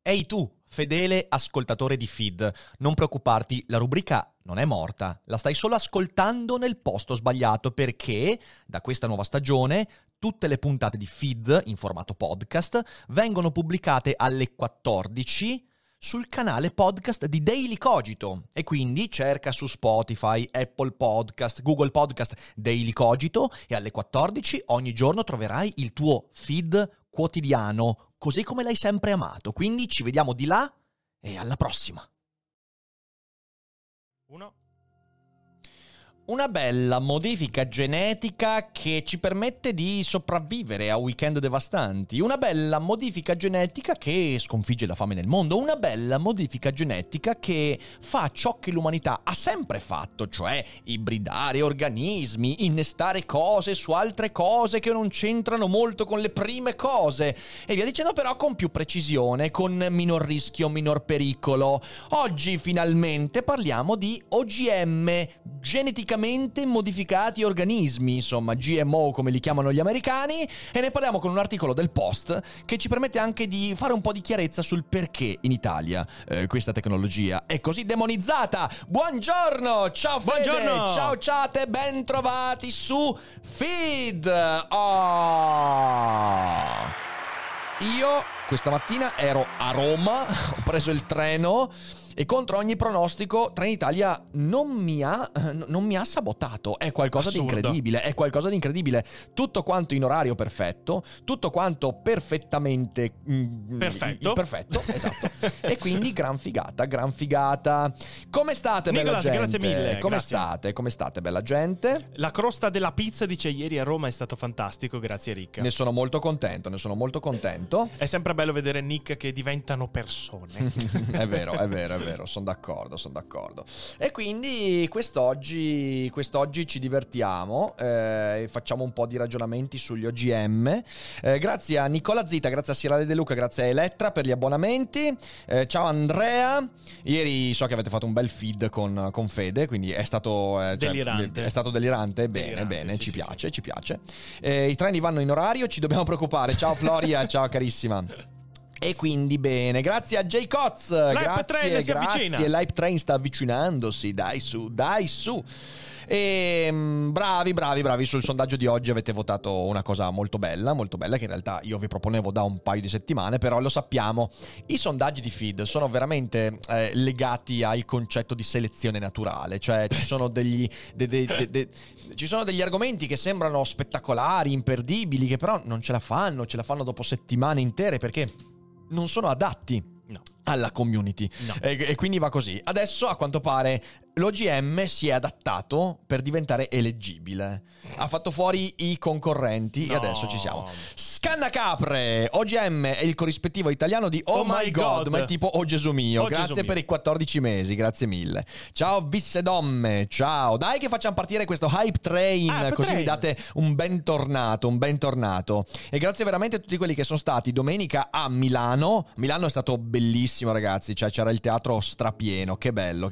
Ehi tu, fedele ascoltatore di Feed, non preoccuparti, la rubrica non è morta, la stai solo ascoltando nel posto sbagliato perché da questa nuova stagione tutte le puntate di Feed in formato podcast vengono pubblicate alle 14 sul canale podcast di Daily Cogito e quindi cerca su Spotify, Apple Podcast, Google Podcast Daily Cogito e alle 14 ogni giorno troverai il tuo feed quotidiano, così come l'hai sempre amato. Quindi ci vediamo di là e alla prossima. Una bella modifica genetica che ci permette di sopravvivere a weekend devastanti. Una bella modifica genetica che sconfigge la fame nel mondo. Una bella modifica genetica che fa ciò che l'umanità ha sempre fatto, cioè ibridare organismi, innestare cose su altre cose che non c'entrano molto con le prime cose. E via dicendo, però con più precisione, con minor rischio, minor pericolo. Oggi finalmente parliamo di OGM, geneticamente modificati organismi, insomma GMO come li chiamano gli americani, e ne parliamo con un articolo del Post che ci permette anche di fare un po' di chiarezza sul perché in Italia questa tecnologia è così demonizzata. Buongiorno, ciao Fede, buongiorno. Ciao ciate, ben trovati su Feed. Io questa mattina ero a Roma, ho preso il treno e contro ogni pronostico Trenitalia non mi ha sabotato. È qualcosa di incredibile, tutto quanto in orario perfetto, tutto quanto perfettamente perfetto, esatto. E quindi gran figata. Come state, bella Nicolas, gente? grazie mille. Come state, bella gente? La crosta della pizza, dice, ieri a Roma è stato fantastico, grazie Rick. Ne sono molto contento. È sempre bello vedere Nick che diventano persone. È vero, sono d'accordo. E quindi quest'oggi ci divertiamo, facciamo un po' di ragionamenti sugli OGM. Grazie a Nicola Zita, grazie a Sierra De Luca, grazie a Elettra per gli abbonamenti. Ciao Andrea. Ieri so che avete fatto un bel feed con Fede, quindi è stato delirante. È stato delirante. Bene, ci piace. I treni vanno in orario, ci dobbiamo preoccupare. Ciao Floria, ciao carissima. E quindi bene, grazie a J. Coz, grazie, l'Hype Train sta avvicinandosi, dai su. E bravi sul sondaggio di oggi, avete votato una cosa molto bella, che in realtà io vi proponevo da un paio di settimane, però lo sappiamo, i sondaggi di feed sono veramente legati al concetto di selezione naturale, cioè ci sono degli argomenti che sembrano spettacolari, imperdibili, che però non ce la fanno dopo settimane intere perché non sono adatti alla community. E quindi va così. Adesso a quanto pare l'OGM si è adattato per diventare eleggibile. Ha fatto fuori i concorrenti e adesso ci siamo. Scannacapre, OGM è il corrispettivo italiano di Oh my God, ma è tipo Oh Gesù mio. Grazie per i 14 mesi, grazie mille. Ciao Vissedomme, ciao. Dai che facciamo partire questo Hype Train, così mi date un bentornato. E grazie veramente a tutti quelli che sono stati domenica a Milano. Milano è stato bellissimo, ragazzi, cioè c'era il teatro strapieno, che bello.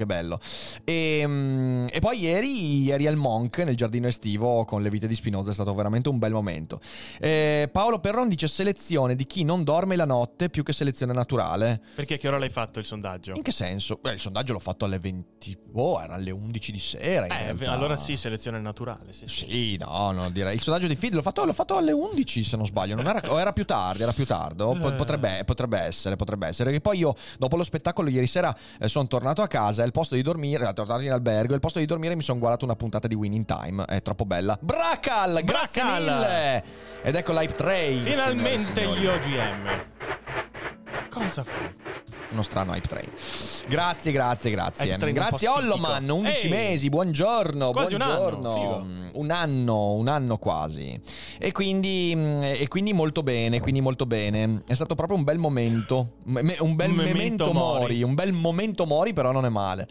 E poi ieri al Monk, nel giardino estivo con le vite di Spinoza, è stato veramente un bel momento. Paolo Perron dice selezione di chi non dorme la notte più che selezione naturale. Perché che ora l'hai fatto il sondaggio? In che senso? Il sondaggio l'ho fatto alle 20, era alle 11 di sera in realtà. Allora sì, selezione naturale. Sì, no, direi. Il sondaggio di feed l'ho fatto alle 11 se non sbaglio, era più tardi, potrebbe essere. Che poi io dopo lo spettacolo ieri sera sono tornato a casa e al posto di dormire, tornato in albergo, e al posto di dormire mi sono guardato una puntata di Winning Time, è troppo bella. Bracal, grazie mille. Ed ecco l'Hype Train. Finalmente gli OGM. Cosa fai? Uno strano Hype Train. Grazie. Grazie Holloman, 11 mesi, buongiorno. Quasi un anno quasi. E quindi molto bene. È stato proprio un bel momento. Un bel memento mori, però non è male.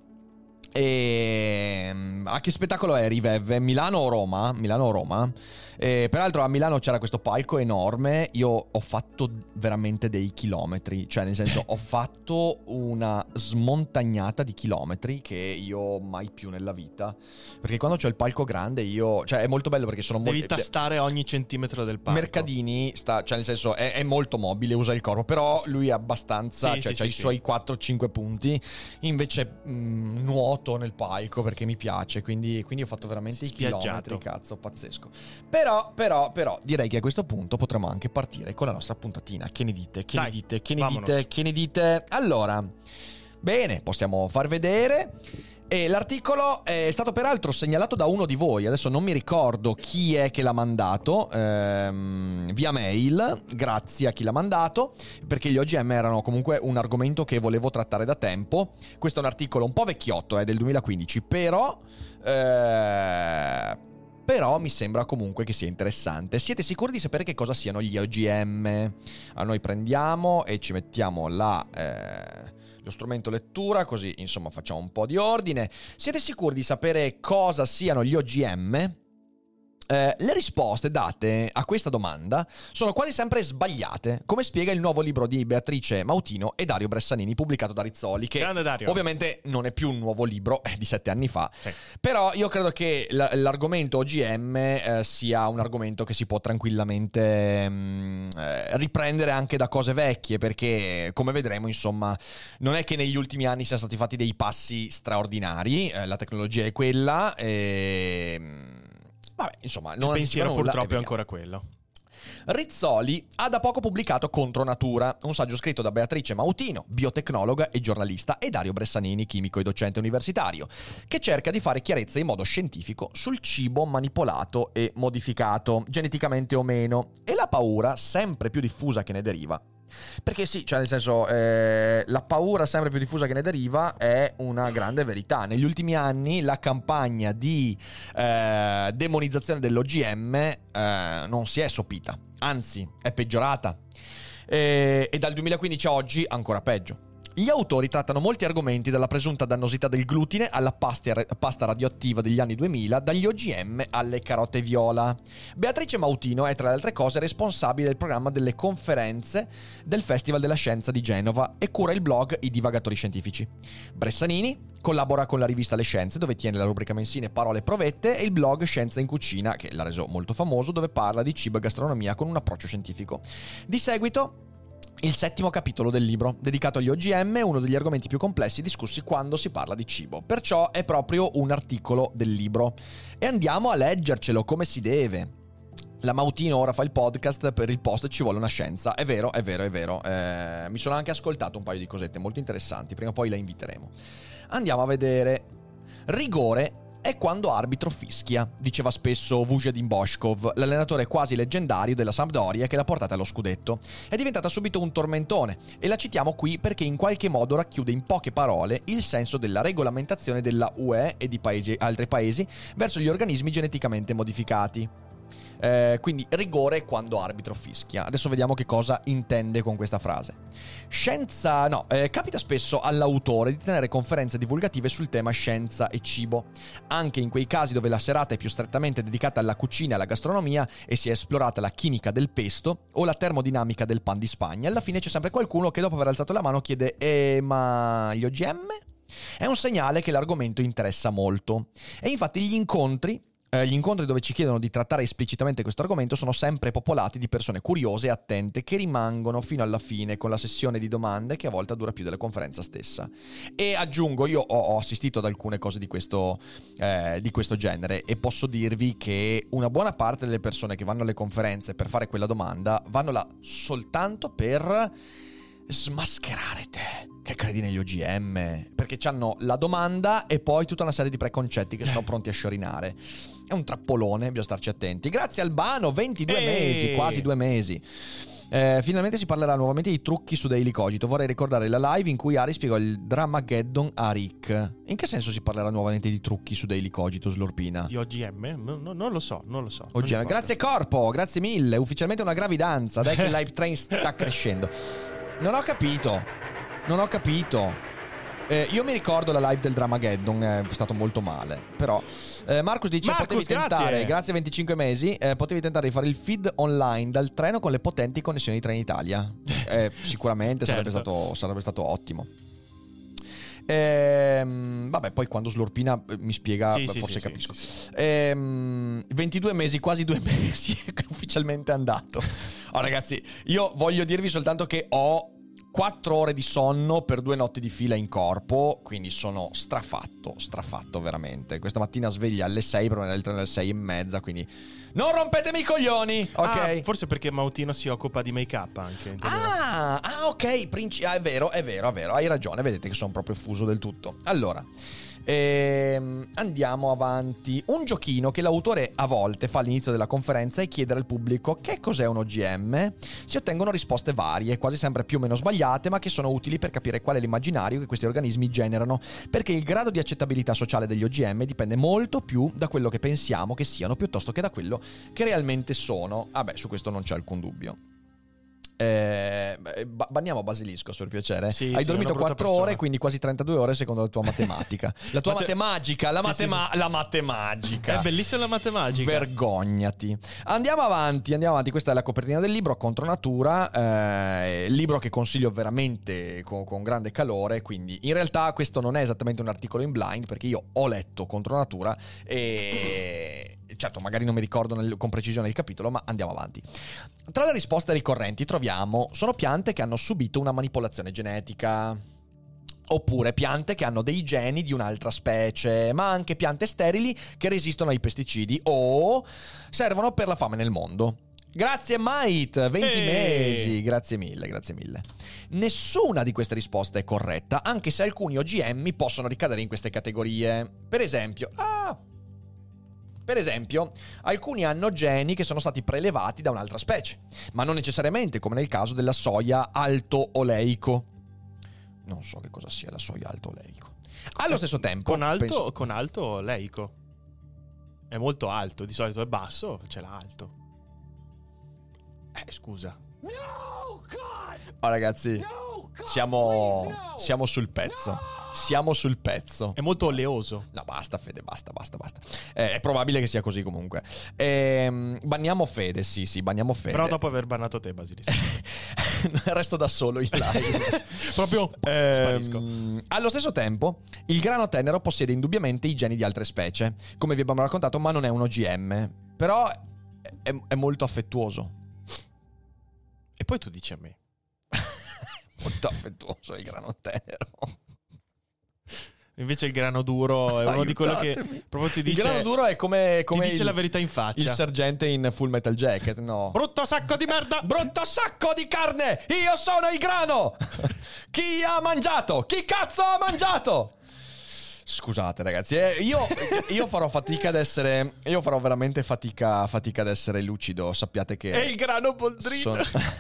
E a che spettacolo eri, Vev? Milano o Roma? Peraltro a Milano c'era questo palco enorme. Io ho fatto veramente dei chilometri, cioè nel senso ho fatto una smontagnata di chilometri che io mai più nella vita, perché quando c'ho il palco grande cioè è molto bello perché sono devi tastare ogni centimetro del palco. Mercadini cioè nel senso è molto mobile, usa il corpo, però lui è abbastanza, c'ha i suoi 4-5 punti. Invece nuoto nel palco perché mi piace, quindi ho fatto veramente i chilometri, cazzo, pazzesco. Però direi che a questo punto potremmo anche partire con la nostra puntatina. Che ne dite? Che ne dite? Allora, bene, possiamo far vedere. E l'articolo è stato peraltro segnalato da uno di voi. Adesso non mi ricordo chi è che l'ha mandato via mail. Grazie a chi l'ha mandato, perché gli OGM erano comunque un argomento che volevo trattare da tempo. Questo è un articolo un po' vecchiotto, è del 2015, però mi sembra comunque che sia interessante. Siete sicuri di sapere che cosa siano gli OGM? Noi prendiamo e ci mettiamo lo strumento lettura, così insomma facciamo un po' di ordine. Siete sicuri di sapere cosa siano gli OGM? Le risposte date a questa domanda sono quasi sempre sbagliate, come spiega il nuovo libro di Beatrice Mautino e Dario Bressanini, pubblicato da Rizzoli, che ovviamente non è più un nuovo libro, è di 7 anni fa. Sì. Però io credo che l'argomento OGM sia un argomento che si può tranquillamente riprendere anche da cose vecchie, perché come vedremo insomma non è che negli ultimi anni siano stati fatti dei passi straordinari, la tecnologia è quella vabbè, insomma, il pensiero purtroppo è ancora quello. Rizzoli ha da poco pubblicato Contro Natura, un saggio scritto da Beatrice Mautino, biotecnologa e giornalista, e Dario Bressanini, chimico e docente universitario, che cerca di fare chiarezza in modo scientifico sul cibo manipolato e modificato, geneticamente o meno, e la paura sempre più diffusa che ne deriva. Perché sì, cioè nel senso la paura sempre più diffusa che ne deriva è una grande verità. Negli ultimi anni la campagna di demonizzazione dell'OGM non si è sopita, anzi è peggiorata, e dal 2015 a oggi ancora peggio. Gli autori trattano molti argomenti, dalla presunta dannosità del glutine alla pasta radioattiva degli anni 2000, dagli OGM alle carote viola. Beatrice Mautino è tra le altre cose responsabile del programma delle conferenze del Festival della Scienza di Genova e cura il blog I Divagatori Scientifici. Bressanini collabora con la rivista Le Scienze, dove tiene la rubrica mensile Parole Provette, e il blog Scienza in Cucina, che l'ha reso molto famoso, dove parla di cibo e gastronomia con un approccio scientifico. Di seguito il 7° capitolo del libro, dedicato agli OGM, uno degli argomenti più complessi discussi quando si parla di cibo. Perciò è proprio un articolo del libro. E andiamo a leggercelo come si deve. La Mautino ora fa il podcast, per il post ci vuole una scienza. È vero. Mi sono anche ascoltato un paio di cosette molto interessanti, prima o poi la inviteremo. Andiamo a vedere. Rigore è quando arbitro fischia, diceva spesso Vujadin Boškov, l'allenatore quasi leggendario della Sampdoria che l'ha portata allo scudetto. È diventata subito un tormentone, e la citiamo qui perché in qualche modo racchiude in poche parole il senso della regolamentazione della UE e di altri paesi verso gli organismi geneticamente modificati. Quindi rigore quando arbitro fischia. Adesso vediamo che cosa intende con questa frase. Capita spesso all'autore di tenere conferenze divulgative sul tema scienza e cibo, anche in quei casi dove la serata è più strettamente dedicata alla cucina e alla gastronomia e si è esplorata la chimica del pesto o la termodinamica del pan di Spagna. Alla fine c'è sempre qualcuno che dopo aver alzato la mano chiede ma gli OGM? È un segnale che l'argomento interessa molto, e infatti gli incontri dove ci chiedono di trattare esplicitamente questo argomento sono sempre popolati di persone curiose e attente che rimangono fino alla fine con la sessione di domande, che a volte dura più della conferenza stessa. E aggiungo, io ho assistito ad alcune cose di questo genere, e posso dirvi che una buona parte delle persone che vanno alle conferenze per fare quella domanda vanno là soltanto per smascherare te che credi negli OGM, perché c'hanno la domanda e poi tutta una serie di preconcetti che sono pronti a sciorinare. È un trappolone, bisogna starci attenti. Grazie Albano, 22 mesi, quasi 2 mesi. Finalmente si parlerà nuovamente di trucchi su Daily Cogito. Vorrei ricordare la live in cui Ari spiegò il Dramageddon a Rick. In che senso si parlerà nuovamente di trucchi su Daily Cogito, Slorpina? Di OGM? Non lo so. OGM. Grazie Corpo, grazie mille. Ufficialmente una gravidanza. Dai che il live train sta crescendo. Non ho capito. Io mi ricordo la live del Dramageddon, è stato molto male. Però Marcus dice: potevi tentare, grazie a 25 mesi, potevi tentare di fare il feed online dal treno con le potenti connessioni di Trenitalia. Sicuramente certo. sarebbe stato ottimo. Vabbè, poi quando Slurpina mi spiega, forse capisco. 22 mesi, quasi 2 mesi che ufficialmente è andato. Oh, ragazzi, io voglio dirvi soltanto che ho 4 ore di sonno per 2 notti di fila in corpo, quindi sono strafatto veramente. Questa mattina sveglia alle 6 per andare al treno alle 6:30, quindi non rompetemi i coglioni, ok? Forse perché Mautino si occupa di make-up anche. Ok, è vero, hai ragione, vedete che sono proprio fuso del tutto. Allora, andiamo avanti. Un giochino che l'autore a volte fa all'inizio della conferenza è chiedere al pubblico che cos'è un OGM. Si ottengono risposte varie, quasi sempre più o meno sbagliate, ma che sono utili per capire qual è l'immaginario che questi organismi generano, perché il grado di accettabilità sociale degli OGM dipende molto più da quello che pensiamo che siano piuttosto che da quello che realmente sono. Su questo non c'è alcun dubbio. Banniamo Basiliscos, per piacere. Hai dormito 4 ore, quindi quasi 32 ore secondo la tua matematica. La tua matemagica. La matemagica. È bellissima la matemagica. Vergognati. Andiamo avanti. Questa è la copertina del libro, Contro Natura, libro che consiglio veramente con grande calore. Quindi in realtà questo non è esattamente un articolo in blind, perché io ho letto Contro Natura e certo, magari non mi ricordo con precisione il capitolo, ma andiamo avanti. Tra le risposte ricorrenti troviamo: sono piante che hanno subito una manipolazione genetica, oppure piante che hanno dei geni di un'altra specie, ma anche piante sterili che resistono ai pesticidi o servono per la fame nel mondo. Grazie Might, 20 mesi, grazie mille. Nessuna di queste risposte è corretta, anche se alcuni OGM possono ricadere in queste categorie. Per esempio, alcuni hanno geni che sono stati prelevati da un'altra specie, ma non necessariamente, come nel caso della soia alto-oleico. Non so che cosa sia la soia alto-oleico. Allo stesso tempo... Con alto oleico. È molto alto, di solito è basso, c'è l'alto. Scusa. No, God! Oh, ragazzi, no, God, siamo sul pezzo. Siamo sul pezzo. È molto oleoso. No, basta Fede, basta. È probabile che sia così comunque. Banniamo Fede, sì, banniamo Fede. Però dopo aver bannato te, Basilisco. Resto da solo in live. Proprio sparisco. Allo stesso tempo, il grano tenero possiede indubbiamente i geni di altre specie, come vi abbiamo raccontato, ma non è un OGM. Però è molto affettuoso. E poi tu dici a me. Molto affettuoso il grano tenero. Invece il grano duro è uno di quello che proprio ti dice... Il grano duro è come ti dice la verità in faccia. Il sergente in Full Metal Jacket, no? Brutto sacco di merda! Brutto sacco di carne! Io sono il grano! Chi ha mangiato? Chi cazzo ha mangiato? Scusate ragazzi, io farò fatica ad essere... Io farò veramente fatica ad essere lucido. Sappiate che... È il grano boldrino!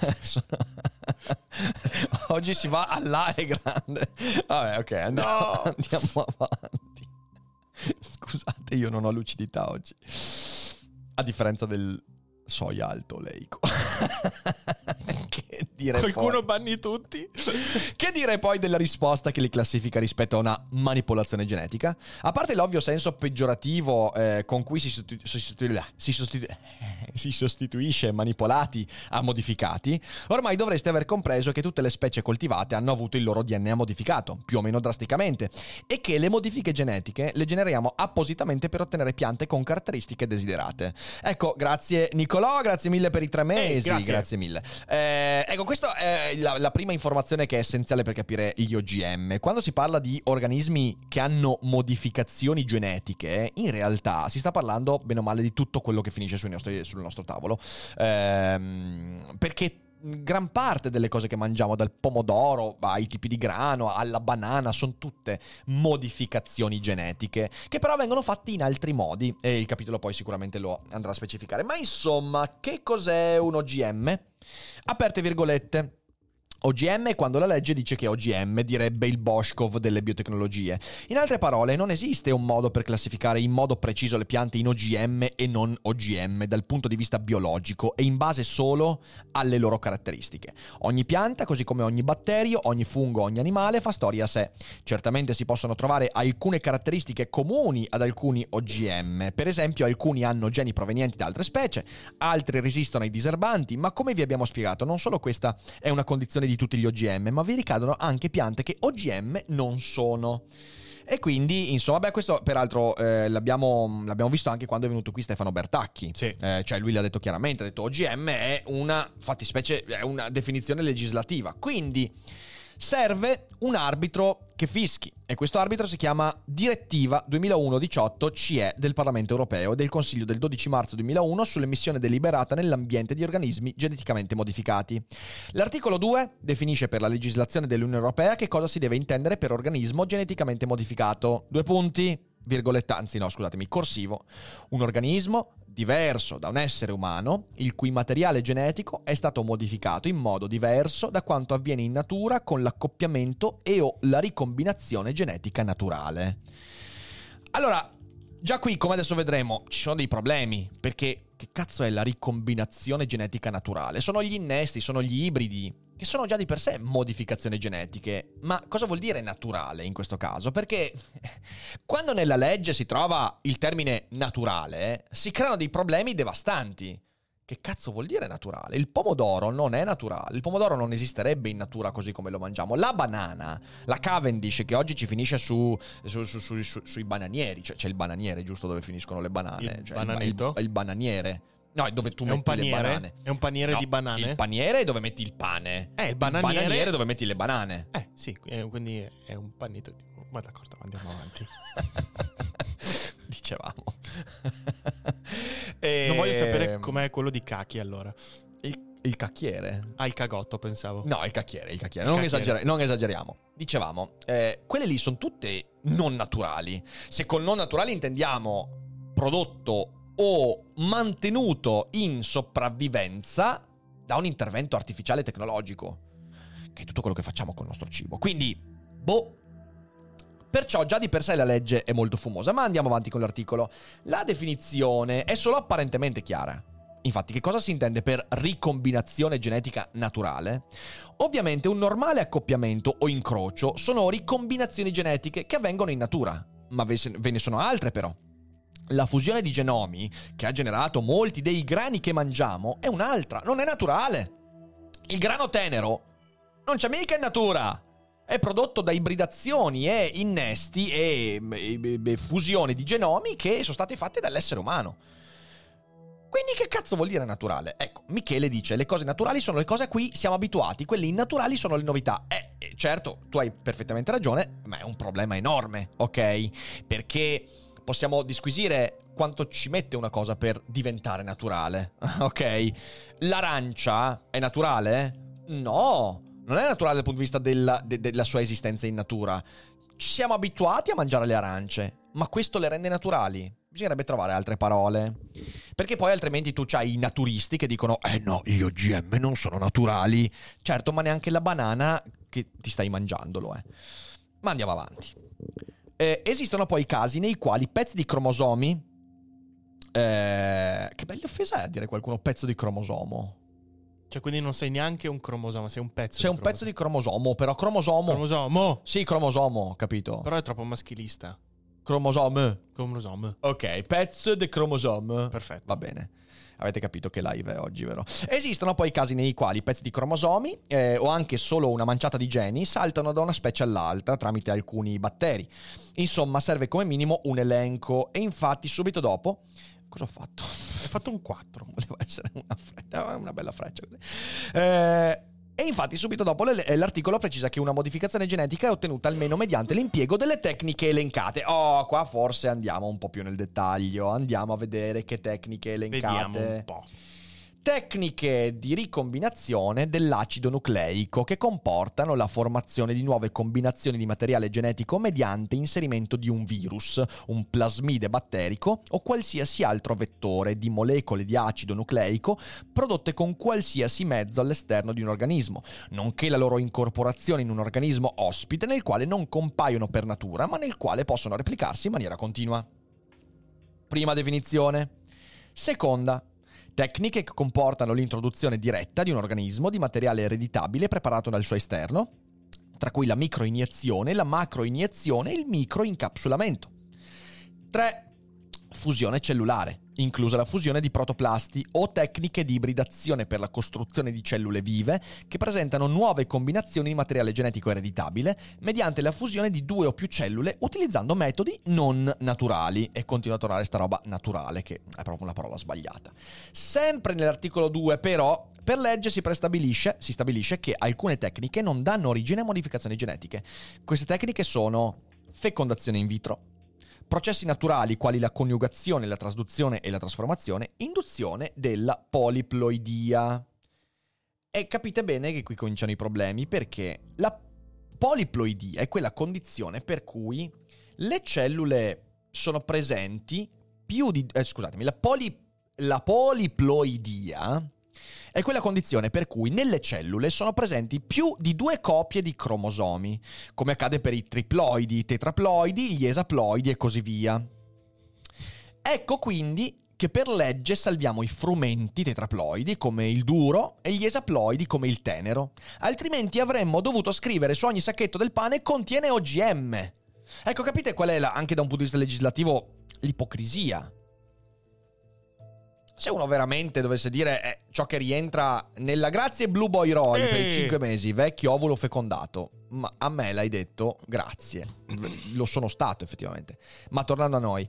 Oggi si va all'A è grande. Vabbè, ok, andiamo avanti. Scusate, io non ho lucidità oggi. A differenza del soia alto oleico. Che dire Qualcuno poi? banni tutti. Che dire poi della risposta che li classifica rispetto a una manipolazione genetica? A parte l'ovvio senso peggiorativo con cui si sostituisce manipolati a modificati, ormai dovreste aver compreso che tutte le specie coltivate hanno avuto il loro DNA modificato, più o meno drasticamente, e che le modifiche genetiche le generiamo appositamente per ottenere piante con caratteristiche desiderate. Ecco, grazie Nicolò, grazie mille per i 3 mesi, grazie mille. Ecco, questa è la prima informazione che è essenziale per capire gli OGM. Quando si parla di organismi che hanno modificazioni genetiche, in realtà si sta parlando bene o male di tutto quello che finisce sul nostro tavolo, perché gran parte delle cose che mangiamo, dal pomodoro ai tipi di grano alla banana, sono tutte modificazioni genetiche che però vengono fatte in altri modi, e il capitolo poi sicuramente lo andrà a specificare. Ma insomma, che cos'è un OGM? Aperte virgolette. OGM è quando la legge dice che è OGM, direbbe il Boshkov delle biotecnologie. In altre parole, non esiste un modo per classificare in modo preciso le piante in OGM e non OGM dal punto di vista biologico e in base solo alle loro caratteristiche. Ogni pianta, così come ogni batterio, ogni fungo, ogni animale, fa storia a sé. Certamente si possono trovare alcune caratteristiche comuni ad alcuni OGM. Per esempio, alcuni hanno geni provenienti da altre specie, altri resistono ai diserbanti, ma come vi abbiamo spiegato, non solo questa è una condizione di tutti gli OGM, ma vi ricadono anche piante che OGM non sono. E quindi, insomma, questo peraltro l'abbiamo visto anche quando è venuto qui Stefano Bertacchi. Sì. Cioè lui l'ha detto chiaramente, ha detto OGM è una fattispecie, è una definizione legislativa. Quindi serve un arbitro che fischi, e questo arbitro si chiama Direttiva 2001/18 CE del Parlamento Europeo e del Consiglio del 12 marzo 2001 sull'emissione deliberata nell'ambiente di organismi geneticamente modificati. L'articolo 2 definisce per la legislazione dell'Unione Europea che cosa si deve intendere per organismo geneticamente modificato. Corsivo. Un organismo diverso da un essere umano, il cui materiale genetico è stato modificato in modo diverso da quanto avviene in natura con l'accoppiamento e o la ricombinazione genetica naturale. Allora, già qui, come adesso vedremo, ci sono dei problemi, perché che cazzo è la ricombinazione genetica naturale? Sono gli innesti, sono gli ibridi, che sono già di per sé modificazioni genetiche. Ma cosa vuol dire naturale in questo caso? Perché quando nella legge si trova il termine naturale, si creano dei problemi devastanti. Che cazzo vuol dire naturale? Il pomodoro non è naturale, il pomodoro non esisterebbe in natura così come lo mangiamo. La banana, la Cavendish, che oggi ci finisce sui bananieri, cioè c'è il bananiere, giusto, dove finiscono le banane. Il bananiere. No, è dove tu metti le banane. È un paniere di banane? Il paniere è dove metti il pane. Il bananiere è dove metti le banane. Sì, quindi è un panetto. Ma d'accordo, andiamo avanti. Dicevamo. Non voglio sapere com'è quello di cacchi, allora. Il cacchiere? Il cagotto, pensavo. No, il cacchiere. Non esageriamo. Dicevamo, quelle lì sono tutte non naturali. Se con non naturali intendiamo prodotto o mantenuto in sopravvivenza da un intervento artificiale tecnologico, che è tutto quello che facciamo col nostro cibo. Quindi, perciò già di per sé la legge è molto fumosa, ma andiamo avanti con l'articolo. La definizione è solo apparentemente chiara. Infatti, che cosa si intende per ricombinazione genetica naturale? Ovviamente un normale accoppiamento o incrocio sono ricombinazioni genetiche che avvengono in natura, ma ve ne sono altre però. La fusione di genomi, che ha generato molti dei grani che mangiamo, è un'altra, non è naturale. Il grano tenero non c'è mica in natura. È prodotto da ibridazioni e innesti e fusioni di genomi che sono state fatte dall'essere umano. Quindi che cazzo vuol dire naturale? Ecco, Michele dice, le cose naturali sono le cose a cui siamo abituati, quelle innaturali sono le novità. Certo, tu hai perfettamente ragione, ma è un problema enorme, ok? Perché possiamo disquisire quanto ci mette una cosa per diventare naturale, ok? L'arancia è naturale? No, non è naturale dal punto di vista della sua esistenza in natura. Ci siamo abituati a mangiare le arance, ma questo le rende naturali? Bisognerebbe trovare altre parole. Perché poi altrimenti tu c'hai i naturisti che dicono no, gli OGM non sono naturali. Certo, ma neanche la banana che ti stai mangiando lo è. Ma andiamo avanti. Esistono poi casi nei quali pezzi di cromosomi... che bella offesa è a dire qualcuno pezzo di cromosomo. Cioè, quindi non sei neanche un cromosoma, sei un pezzo. C'è un pezzo di cromosomo, però cromosomo. Cromosomo? Sì, cromosomo, capito. Però è troppo maschilista. Cromosome. Ok, pezzo di cromosome. Perfetto. Va bene. Avete capito che live è oggi, vero? Esistono poi casi nei quali pezzi di cromosomi o anche solo una manciata di geni saltano da una specie all'altra tramite alcuni batteri. Insomma, serve come minimo un elenco. E infatti subito dopo... Cosa ho fatto? Hai fatto un 4. Voleva essere una bella freccia così. E infatti subito dopo l'articolo precisa che una modificazione genetica è ottenuta almeno mediante l'impiego delle tecniche elencate. Qua forse andiamo un po' più nel dettaglio. Andiamo a vedere che tecniche elencate. Vediamo un po'. Tecniche di ricombinazione dell'acido nucleico che comportano la formazione di nuove combinazioni di materiale genetico mediante inserimento di un virus, un plasmide batterico o qualsiasi altro vettore di molecole di acido nucleico prodotte con qualsiasi mezzo all'esterno di un organismo, nonché la loro incorporazione in un organismo ospite nel quale non compaiono per natura, ma nel quale possono replicarsi in maniera continua. Prima definizione. Seconda. Tecniche che comportano l'introduzione diretta di un organismo di materiale ereditabile preparato dal suo esterno, tra cui la microiniezione, la macroiniezione e il microincapsulamento. 3. Fusione cellulare, inclusa la fusione di protoplasti o tecniche di ibridazione per la costruzione di cellule vive che presentano nuove combinazioni di materiale genetico ereditabile mediante la fusione di 2 o più cellule utilizzando metodi non naturali. E continua a tornare sta roba naturale, che è proprio una parola sbagliata. Sempre nell'articolo 2, però, per legge si stabilisce che alcune tecniche non danno origine a modificazioni genetiche. Queste tecniche sono fecondazione in vitro, processi naturali quali la coniugazione, la trasduzione e la trasformazione, induzione della poliploidia. E capite bene che qui cominciano i problemi, perché la poliploidia è quella condizione per cui le cellule sono presenti più di... la poliploidia è quella condizione per cui nelle cellule sono presenti più di 2 copie di cromosomi, come accade per i triploidi, i tetraploidi, gli esaploidi e così via. Ecco quindi che per legge salviamo i frumenti tetraploidi come il duro e gli esaploidi come il tenero, altrimenti avremmo dovuto scrivere su ogni sacchetto del pane contiene OGM. Ecco, capite qual è anche da un punto di vista legislativo l'ipocrisia? Se uno veramente dovesse dire ciò che rientra nella grazie Blue Boy Roy per i 5 mesi, vecchio ovulo fecondato, ma a me l'hai detto grazie, lo sono stato effettivamente. Ma tornando a noi,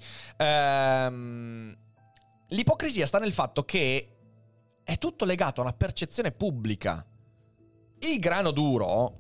l'ipocrisia sta nel fatto che è tutto legato a una percezione pubblica. Il grano duro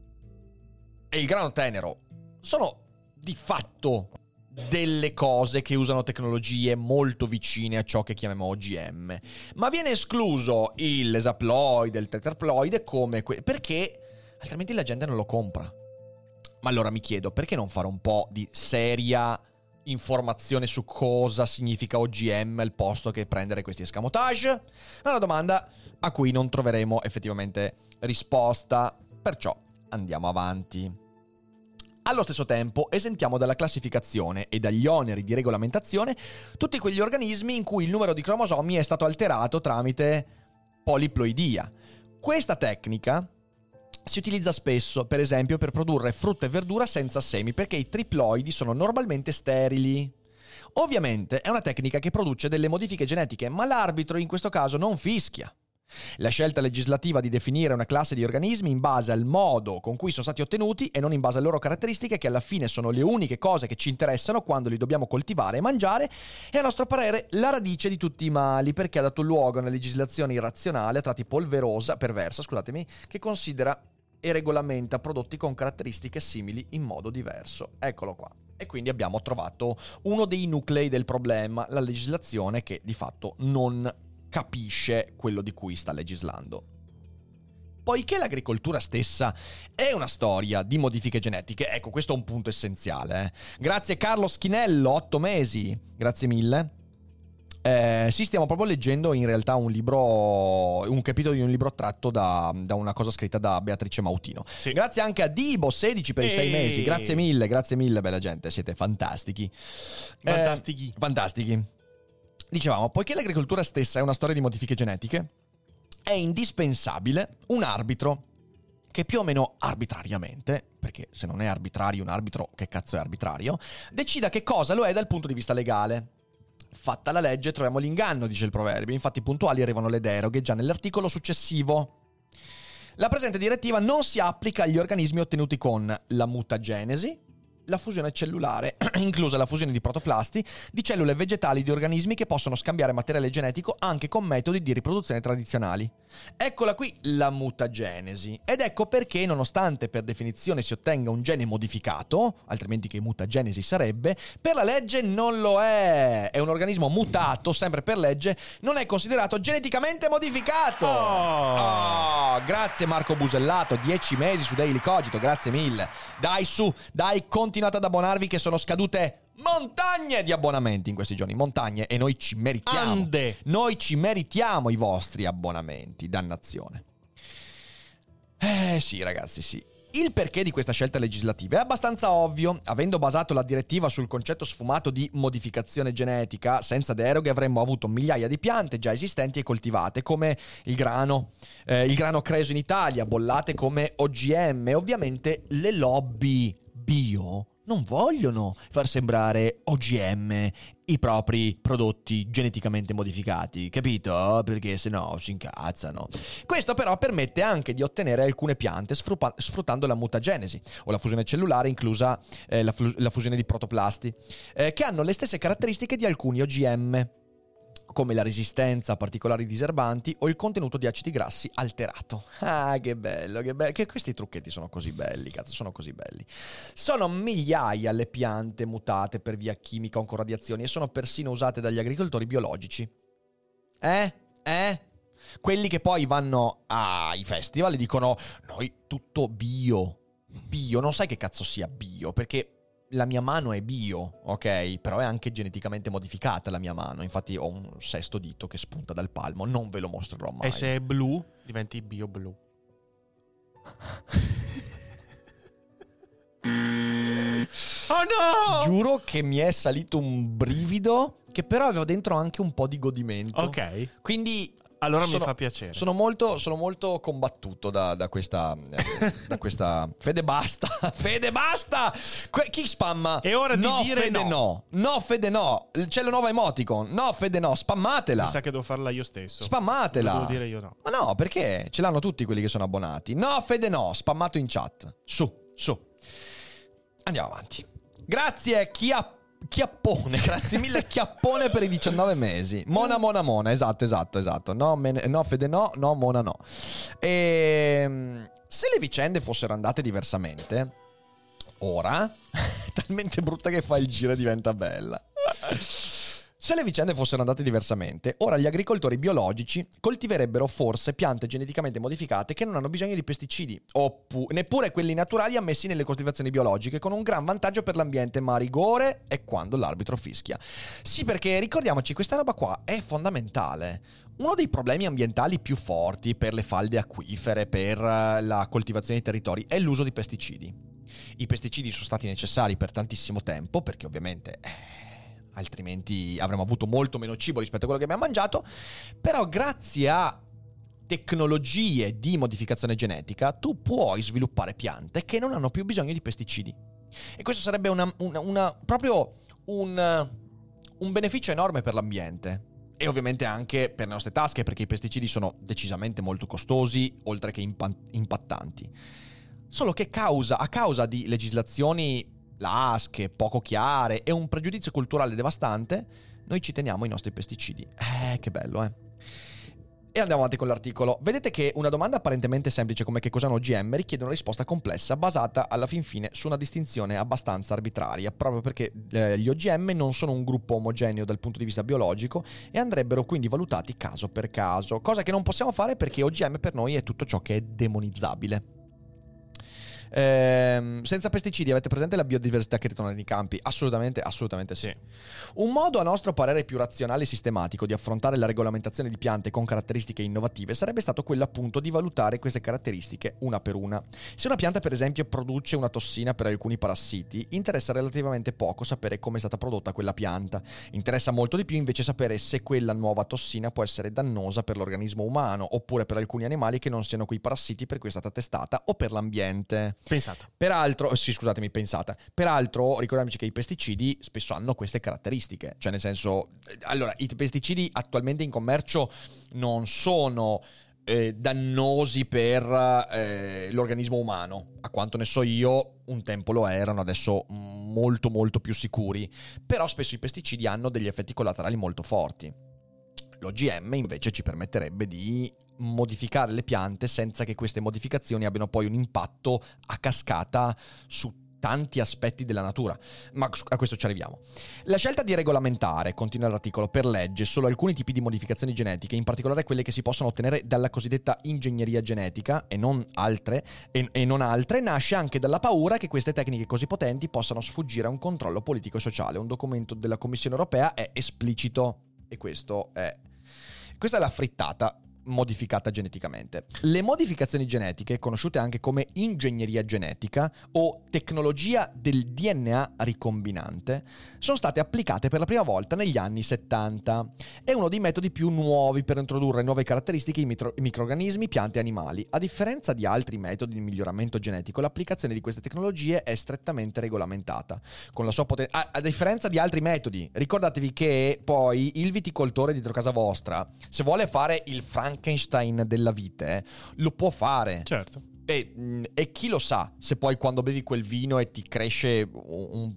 e il grano tenero sono di fatto delle cose che usano tecnologie molto vicine a ciò che chiamiamo OGM, ma viene escluso l'esaploide, il tetraploide perché altrimenti la gente non lo compra. Ma allora mi chiedo, perché non fare un po' di seria informazione su cosa significa OGM al posto che prendere questi escamotage? È una domanda a cui non troveremo effettivamente risposta, perciò andiamo avanti. Allo stesso tempo esentiamo dalla classificazione e dagli oneri di regolamentazione tutti quegli organismi in cui il numero di cromosomi è stato alterato tramite poliploidia. Questa tecnica si utilizza spesso, per esempio, per produrre frutta e verdura senza semi, perché i triploidi sono normalmente sterili. Ovviamente è una tecnica che produce delle modifiche genetiche, ma l'arbitro in questo caso non fischia. La scelta legislativa di definire una classe di organismi in base al modo con cui sono stati ottenuti e non in base alle loro caratteristiche, che alla fine sono le uniche cose che ci interessano quando li dobbiamo coltivare e mangiare, è a nostro parere la radice di tutti i mali, perché ha dato luogo a una legislazione irrazionale a tratti perversa, che considera e regolamenta prodotti con caratteristiche simili in modo diverso. Eccolo qua. E quindi abbiamo trovato uno dei nuclei del problema, la legislazione che di fatto non capisce quello di cui sta legislando. Poiché l'agricoltura stessa è una storia di modifiche genetiche, ecco, questo è un punto essenziale. Grazie Carlo Schinello, 8 mesi, grazie mille. Sì, stiamo proprio leggendo in realtà un capitolo di un libro tratto da una cosa scritta da Beatrice Mautino. Sì. Grazie anche a Dibo, 16 per i 6 mesi, grazie mille, bella gente, siete fantastici. Fantastici. Dicevamo, poiché l'agricoltura stessa è una storia di modifiche genetiche, è indispensabile un arbitro che più o meno arbitrariamente, perché se non è arbitrario un arbitro, che cazzo è arbitrario, decida che cosa lo è dal punto di vista legale. Fatta la legge troviamo l'inganno, dice il proverbio, infatti puntuali arrivano le deroghe già nell'articolo successivo. La presente direttiva non si applica agli organismi ottenuti con la mutagenesi, la fusione cellulare, inclusa la fusione di protoplasti, di cellule vegetali di organismi che possono scambiare materiale genetico anche con metodi di riproduzione tradizionali. Eccola qui la mutagenesi. Ed ecco perché, nonostante per definizione si ottenga un gene modificato, altrimenti che mutagenesi sarebbe, per la legge non lo è. È un organismo mutato, sempre per legge, non è considerato geneticamente modificato. Grazie Marco Busellato, 10 mesi su Daily Cogito, grazie mille. Dai su, dai, continuate ad abbonarvi che sono scadute montagne di abbonamenti in questi giorni, montagne, e noi ci meritiamo. Ande. Noi ci meritiamo i vostri abbonamenti, dannazione. Sì ragazzi, sì. Il perché di questa scelta legislativa è abbastanza ovvio. Avendo basato la direttiva sul concetto sfumato di modificazione genetica, senza deroghe avremmo avuto migliaia di piante già esistenti e coltivate, come il grano creso in Italia, bollate come OGM. Ovviamente le lobby bio non vogliono far sembrare OGM i propri prodotti geneticamente modificati, capito? Perché sennò si incazzano. Questo però permette anche di ottenere alcune piante sfruttando la mutagenesi o la fusione cellulare, inclusa la fusione di protoplasti, che hanno le stesse caratteristiche di alcuni OGM, come la resistenza a particolari diserbanti o il contenuto di acidi grassi alterato. Ah, che bello, che questi trucchetti sono così belli, cazzo, sono così belli. Sono migliaia le piante mutate per via chimica o con radiazioni e sono persino usate dagli agricoltori biologici. Quelli che poi vanno ai festival e dicono noi tutto bio, non sai che cazzo sia bio, perché la mia mano è bio, ok? Però è anche geneticamente modificata la mia mano. Infatti ho un sesto dito che spunta dal palmo. Non ve lo mostrerò mai. E se è blu, diventi bio blu. Oh no! Ti giuro che mi è salito un brivido, che però aveva dentro anche un po' di godimento. Ok. Quindi allora mi fa piacere. Sono molto combattuto da questa Fede basta. Fede basta. Chi spamma? È ora di dire Fede no. No Fede no. C'è la nuova emoticon. No Fede no, spammatela. Mi sa che devo farla io stesso. Spammatela. Lo devo dire io no. Ma no, perché ce l'hanno tutti quelli che sono abbonati. No Fede no, spammato in chat. Su. Andiamo avanti. Grazie Chiappone, grazie mille Chiappone per i 19 mesi. Mona, esatto. No Fede no, Mona no. Se le vicende fossero andate diversamente, ora, talmente brutta che fa il giro e diventa bella. Se le vicende fossero andate diversamente, ora gli agricoltori biologici coltiverebbero forse piante geneticamente modificate che non hanno bisogno di pesticidi, neppure quelli naturali ammessi nelle coltivazioni biologiche, con un gran vantaggio per l'ambiente, ma a rigore è quando l'arbitro fischia. Sì, perché ricordiamoci, questa roba qua è fondamentale. Uno dei problemi ambientali più forti per le falde acquifere, per la coltivazione dei territori, è l'uso di pesticidi. I pesticidi sono stati necessari per tantissimo tempo, perché ovviamente altrimenti avremmo avuto molto meno cibo rispetto a quello che abbiamo mangiato. Però grazie a tecnologie di modificazione genetica tu puoi sviluppare piante che non hanno più bisogno di pesticidi, e questo sarebbe proprio un beneficio enorme per l'ambiente e ovviamente anche per le nostre tasche, perché i pesticidi sono decisamente molto costosi oltre che impattanti. Solo che a causa di legislazioni lasche, poco chiare e un pregiudizio culturale devastante, noi ci teniamo i nostri pesticidi. Che bello, E andiamo avanti con l'articolo. Vedete che una domanda apparentemente semplice come che cos'è un OGM richiede una risposta complessa, basata alla fin fine su una distinzione abbastanza arbitraria, proprio perché gli OGM non sono un gruppo omogeneo dal punto di vista biologico e andrebbero quindi valutati caso per caso, cosa che non possiamo fare perché OGM per noi è tutto ciò che è demonizzabile. Senza pesticidi avete presente la biodiversità che ritorna nei campi? Assolutamente sì. Un modo a nostro parere più razionale e sistematico di affrontare la regolamentazione di piante con caratteristiche innovative sarebbe stato quello appunto di valutare queste caratteristiche una per una. Se una pianta per esempio produce una tossina per alcuni parassiti, interessa relativamente poco sapere come è stata prodotta quella pianta. Interessa molto di più invece sapere se quella nuova tossina può essere dannosa per l'organismo umano oppure per alcuni animali che non siano quei parassiti per cui è stata testata, o per l'ambiente. Peraltro, ricordiamoci che i pesticidi spesso hanno queste caratteristiche. Cioè, nel senso, allora, i pesticidi attualmente in commercio non sono dannosi per l'organismo umano. A quanto ne so io, un tempo lo erano, adesso molto molto più sicuri. Però spesso i pesticidi hanno degli effetti collaterali molto forti. L'OGM invece ci permetterebbe di modificare le piante senza che queste modificazioni abbiano poi un impatto a cascata su tanti aspetti della natura, ma a questo ci arriviamo. La scelta di regolamentare, continua l'articolo, per legge solo alcuni tipi di modificazioni genetiche, in particolare quelle che si possono ottenere dalla cosiddetta ingegneria genetica e non altre, nasce anche dalla paura che queste tecniche così potenti possano sfuggire a un controllo politico e sociale. Un documento della Commissione europea è esplicito e questa è la frittata modificata geneticamente. Le modificazioni genetiche, conosciute anche come ingegneria genetica o tecnologia del DNA ricombinante, sono state applicate per la prima volta negli anni 70. È uno dei metodi più nuovi per introdurre nuove caratteristiche in microrganismi, piante e animali. A differenza di altri metodi di miglioramento genetico, l'applicazione di queste tecnologie è strettamente regolamentata. Con la sua a differenza di altri metodi, ricordatevi che poi il viticoltore dietro casa vostra, se vuole fare il Frankenstein della vite, lo può fare. Certo. E chi lo sa se poi quando bevi quel vino e ti cresce un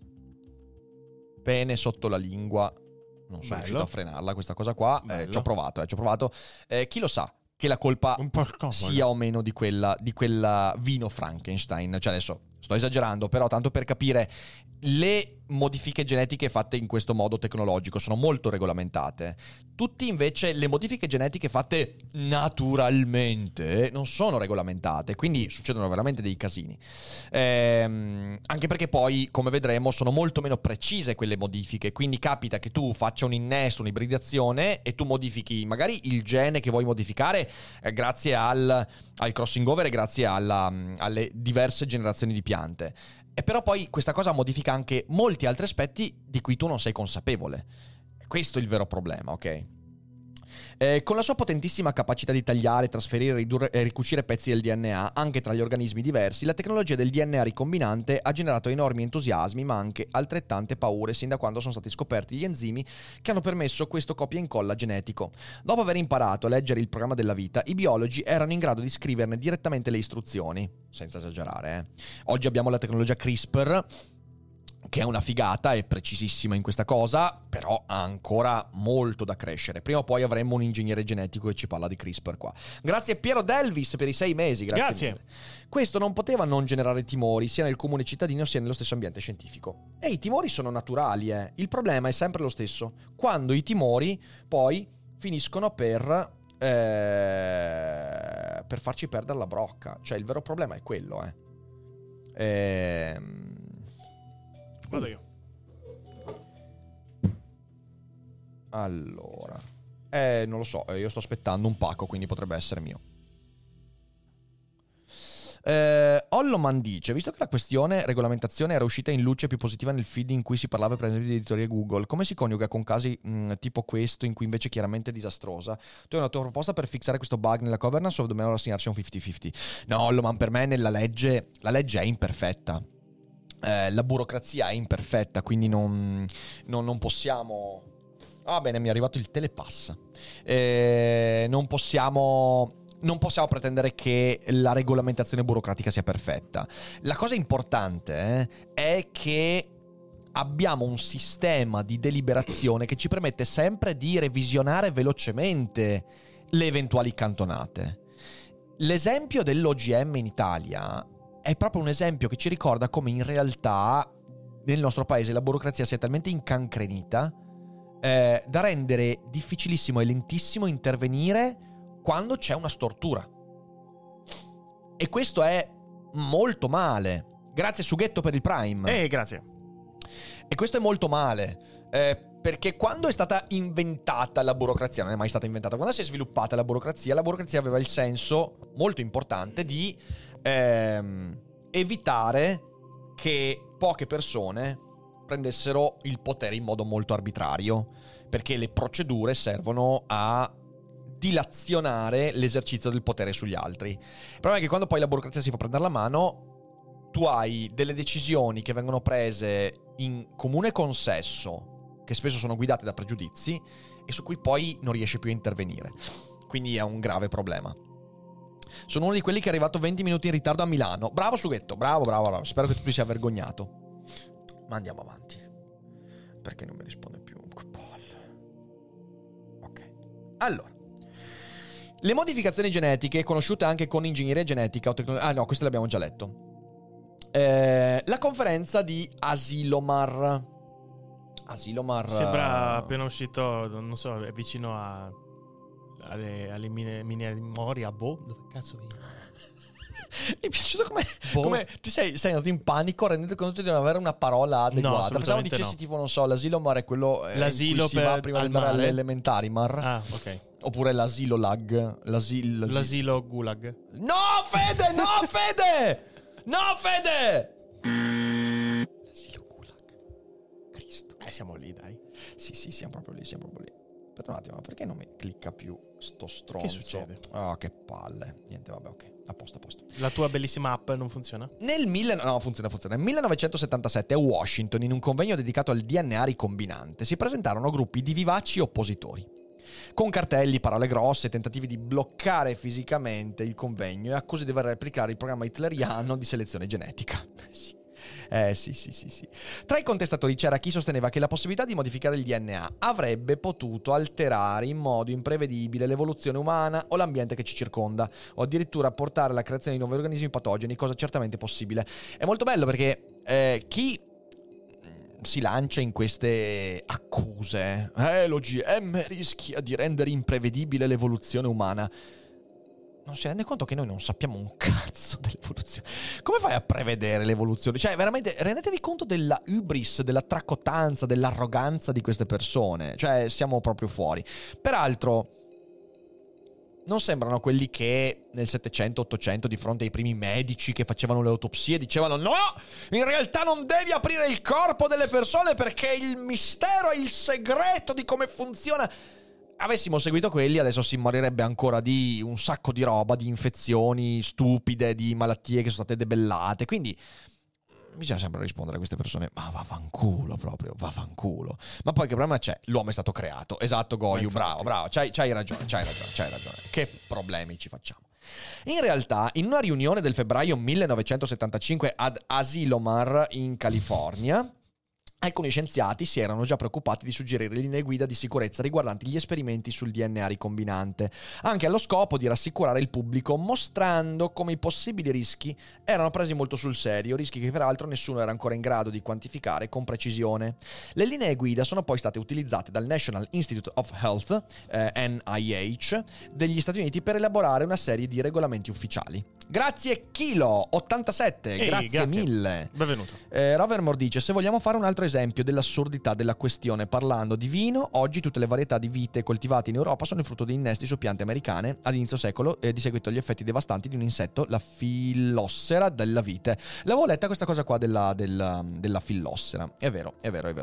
pene sotto la lingua, non sono riuscito a frenarla questa cosa qua, ci ho provato. Chi lo sa che la colpa sia o meno di quella vino Frankenstein. Cioè adesso sto esagerando, però tanto per capire, le modifiche genetiche fatte in questo modo tecnologico sono molto regolamentate. Tutti invece le modifiche genetiche fatte naturalmente non sono regolamentate, quindi succedono veramente dei casini. Anche perché poi, come vedremo, sono molto meno precise quelle modifiche, quindi capita che tu faccia un innesto, un'ibridazione e tu modifichi magari il gene che vuoi modificare grazie al crossing over e grazie alle diverse generazioni di piante. E però poi questa cosa modifica anche molti altri aspetti di cui tu non sei consapevole. Questo è il vero problema, ok? Con la sua potentissima capacità di tagliare, trasferire, ridurre e ricucire pezzi del DNA anche tra gli organismi diversi, la tecnologia del DNA ricombinante ha generato enormi entusiasmi ma anche altrettante paure sin da quando sono stati scoperti gli enzimi che hanno permesso questo copia e incolla genetico. Dopo aver imparato a leggere il programma della vita, i biologi erano in grado di scriverne direttamente le istruzioni, senza esagerare. Oggi abbiamo la tecnologia CRISPR, che è una figata, è precisissima in questa cosa, però ha ancora molto da crescere. Prima o poi avremo un ingegnere genetico che ci parla di CRISPR qua. Grazie Piero Delvis per i 6 mesi, grazie mille. Questo non poteva non generare timori, sia nel comune cittadino sia nello stesso ambiente scientifico. E i timori sono naturali, Il problema è sempre lo stesso. Quando i timori poi finiscono per farci perdere la brocca. Cioè il vero problema è quello, Vado io. Allora, non lo so, io sto aspettando un pacco, quindi potrebbe essere mio. Holloman dice: visto che la questione regolamentazione era uscita in luce più positiva nel feed in cui si parlava per esempio di editoria Google, come si coniuga con casi tipo questo in cui invece è chiaramente disastrosa? Tu hai una tua proposta per fissare questo bug nella governance o dobbiamo rassegnarci a un 50-50? No, Holloman, per me la legge è imperfetta. La burocrazia è imperfetta, quindi non possiamo... Ah bene, mi è arrivato il telepass. Non possiamo pretendere che la regolamentazione burocratica sia perfetta. La cosa importante è che abbiamo un sistema di deliberazione che ci permette sempre di revisionare velocemente le eventuali cantonate. L'esempio dell'OGM in Italia è proprio un esempio che ci ricorda come in realtà nel nostro paese la burocrazia sia talmente incancrenita da rendere difficilissimo e lentissimo intervenire quando c'è una stortura. E questo è molto male. Grazie Sughetto per il Prime. Grazie. E questo è molto male, perché quando è stata inventata la burocrazia, non è mai stata inventata, quando si è sviluppata la burocrazia aveva il senso molto importante di evitare che poche persone prendessero il potere in modo molto arbitrario, perché le procedure servono a dilazionare l'esercizio del potere sugli altri. Il problema è che quando poi la burocrazia si fa prendere la mano, tu hai delle decisioni che vengono prese in comune consesso, che spesso sono guidate da pregiudizi e su cui poi non riesci più a intervenire. Quindi è un grave problema. Sono uno di quelli che è arrivato 20 minuti in ritardo a Milano. Bravo Sughetto, bravo. Spero che tu ti sia vergognato. Ma andiamo avanti, perché non mi risponde più. Ok. Allora, le modificazioni genetiche, conosciute anche con ingegneria genetica o tecnologia... Ah no, questo l'abbiamo già letto. La conferenza di Asilomar. Sembra appena uscito, non so, è vicino alle mine di Moria. Dove cazzo viene? Mi è piaciuto come ti sei andato in panico rendendo conto di non avere una parola adeguata. No, pensavo dicessi tipo, non so, l'Asilomar è quello l'asilo in cui si va prima di andare alle elementari, Mar. Ah, ok. Oppure l'asilo lag. L'asilo gulag. No, Fede! No, Fede! No, Fede! L'asilo gulag. Cristo. Siamo lì, dai. Sì, siamo proprio lì. Aspetta un attimo, ma perché non mi clicca più sto stronzo? Che succede? Oh, che palle. Niente, vabbè, ok. A posto. La tua bellissima app non funziona? No, funziona. Nel 1977 a Washington, in un convegno dedicato al DNA ricombinante, si presentarono gruppi di vivaci oppositori. Con cartelli, parole grosse, tentativi di bloccare fisicamente il convegno e accuse di aver replicare il programma hitleriano di selezione genetica. Sì. Tra i contestatori c'era chi sosteneva che la possibilità di modificare il DNA avrebbe potuto alterare in modo imprevedibile l'evoluzione umana o l'ambiente che ci circonda, o addirittura portare alla creazione di nuovi organismi patogeni, cosa certamente possibile. È molto bello perché chi si lancia in queste accuse, l'OGM rischia di rendere imprevedibile l'evoluzione umana, non si rende conto che noi non sappiamo un cazzo dell'evoluzione. Come fai a prevedere l'evoluzione? Cioè, veramente, rendetevi conto della hubris, della tracottanza, dell'arroganza di queste persone. Cioè, siamo proprio fuori. Peraltro, non sembrano quelli che nel 700-800, di fronte ai primi medici che facevano le autopsie, dicevano: no, in realtà non devi aprire il corpo delle persone perché il mistero è il segreto di come funziona. Avessimo seguito quelli, adesso si morirebbe ancora di un sacco di roba, di infezioni stupide, di malattie che sono state debellate. Quindi bisogna sempre rispondere a queste persone: ma vaffanculo proprio, vaffanculo. Ma poi che problema c'è? L'uomo è stato creato. Esatto, Goyu, bravo, c'hai ragione. Che problemi ci facciamo? In realtà, in una riunione del febbraio 1975 ad Asilomar in California, alcuni scienziati si erano già preoccupati di suggerire linee guida di sicurezza riguardanti gli esperimenti sul DNA ricombinante, anche allo scopo di rassicurare il pubblico, mostrando come i possibili rischi erano presi molto sul serio, rischi che peraltro nessuno era ancora in grado di quantificare con precisione. Le linee guida sono poi state utilizzate dal National Institute of Health, NIH, degli Stati Uniti per elaborare una serie di regolamenti ufficiali. Grazie Kilo87, grazie mille. Benvenuto. Rovermore dice: se vogliamo fare un altro esempio dell'assurdità della questione parlando di vino, oggi tutte le varietà di vite coltivate in Europa sono il frutto di innesti su piante americane ad inizio secolo e di seguito agli effetti devastanti di un insetto, la fillossera della vite. L'avevo letta questa cosa qua della fillossera. È vero.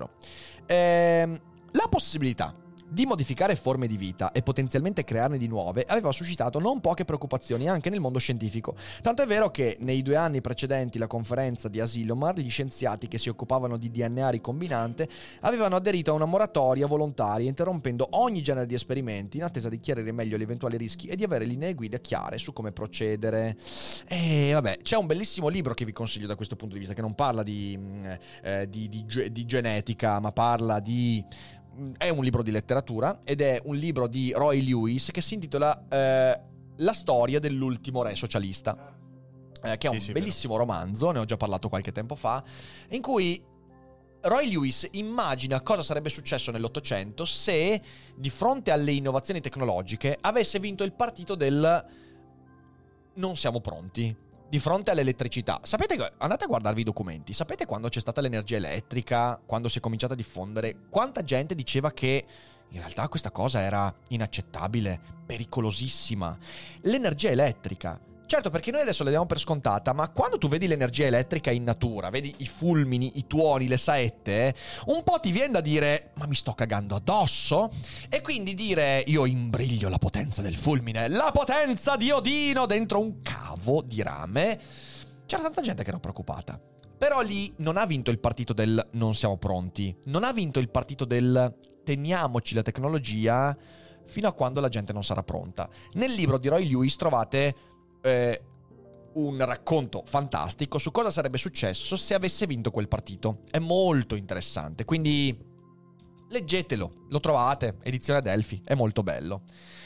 La possibilità di modificare forme di vita e potenzialmente crearne di nuove aveva suscitato non poche preoccupazioni anche nel mondo scientifico. Tanto è vero che nei 2 anni precedenti la conferenza di Asilomar, gli scienziati che si occupavano di DNA ricombinante avevano aderito a una moratoria volontaria, interrompendo ogni genere di esperimenti in attesa di chiarire meglio gli eventuali rischi e di avere linee guida chiare su come procedere. E vabbè, c'è un bellissimo libro che vi consiglio da questo punto di vista, che non parla di genetica, ma parla di... È un libro di letteratura ed è un libro di Roy Lewis che si intitola La storia dell'ultimo re socialista, che è un bellissimo romanzo, ne ho già parlato qualche tempo fa, in cui Roy Lewis immagina cosa sarebbe successo nell'Ottocento se, di fronte alle innovazioni tecnologiche, avesse vinto il partito del non siamo pronti. Di fronte all'elettricità, andate a guardarvi i documenti, sapete quando c'è stata l'energia elettrica, quando si è cominciata a diffondere, quanta gente diceva che in realtà questa cosa era inaccettabile, pericolosissima. L'energia elettrica, certo, perché noi adesso la diamo per scontata, ma quando tu vedi l'energia elettrica in natura, vedi i fulmini, i tuoni, le saette, un po' ti viene da dire: ma mi sto cagando addosso? E quindi dire: io imbriglio la potenza del fulmine, la potenza di Odino dentro un cavo di rame. C'era tanta gente che era preoccupata. Però lì non ha vinto il partito del non siamo pronti, non ha vinto il partito del teniamoci la tecnologia fino a quando la gente non sarà pronta. Nel libro di Roy Lewis trovate un racconto fantastico su cosa sarebbe successo se avesse vinto quel partito. È molto interessante, quindi Leggetelo, lo trovate, edizione Adelphi, è molto bello.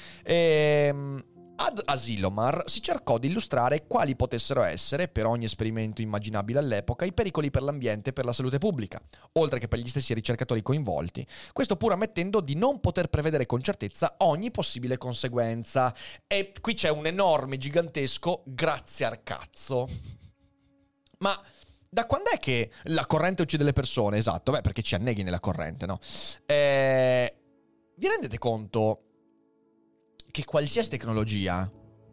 Ad Asilomar si cercò di illustrare quali potessero essere, per ogni esperimento immaginabile all'epoca, i pericoli per l'ambiente e per la salute pubblica, oltre che per gli stessi ricercatori coinvolti, questo pur ammettendo di non poter prevedere con certezza ogni possibile conseguenza. E qui c'è un enorme, gigantesco grazie al cazzo. Ma da quando è che la corrente uccide le persone? Esatto, perché ci anneghi nella corrente, no? Vi rendete conto che qualsiasi tecnologia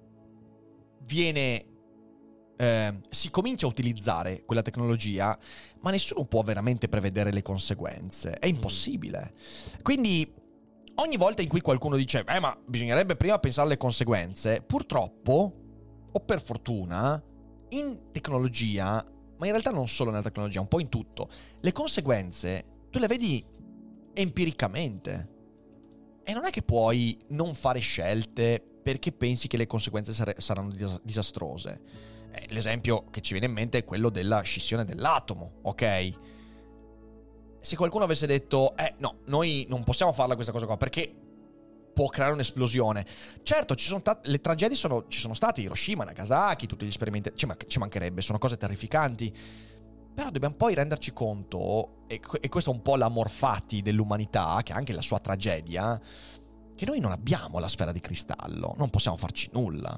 si comincia a utilizzare quella tecnologia, ma nessuno può veramente prevedere le conseguenze. È impossibile. Quindi ogni volta in cui qualcuno dice ma bisognerebbe prima pensare alle conseguenze, purtroppo, o per fortuna, in tecnologia, ma in realtà non solo nella tecnologia, un po' in tutto, le conseguenze tu le vedi empiricamente. E non è che puoi non fare scelte perché pensi che le conseguenze saranno disastrose. L'esempio che ci viene in mente è quello della scissione dell'atomo, ok? Se qualcuno avesse detto no, noi non possiamo farla questa cosa qua perché può creare un'esplosione. Certo, le tragedie ci sono state, Hiroshima, Nagasaki, tutti gli esperimenti, ci mancherebbe, sono cose terrificanti. Però dobbiamo poi renderci conto, e questo è un po' l'amor fati dell'umanità, che ha anche la sua tragedia, che noi non abbiamo la sfera di cristallo, non possiamo farci nulla.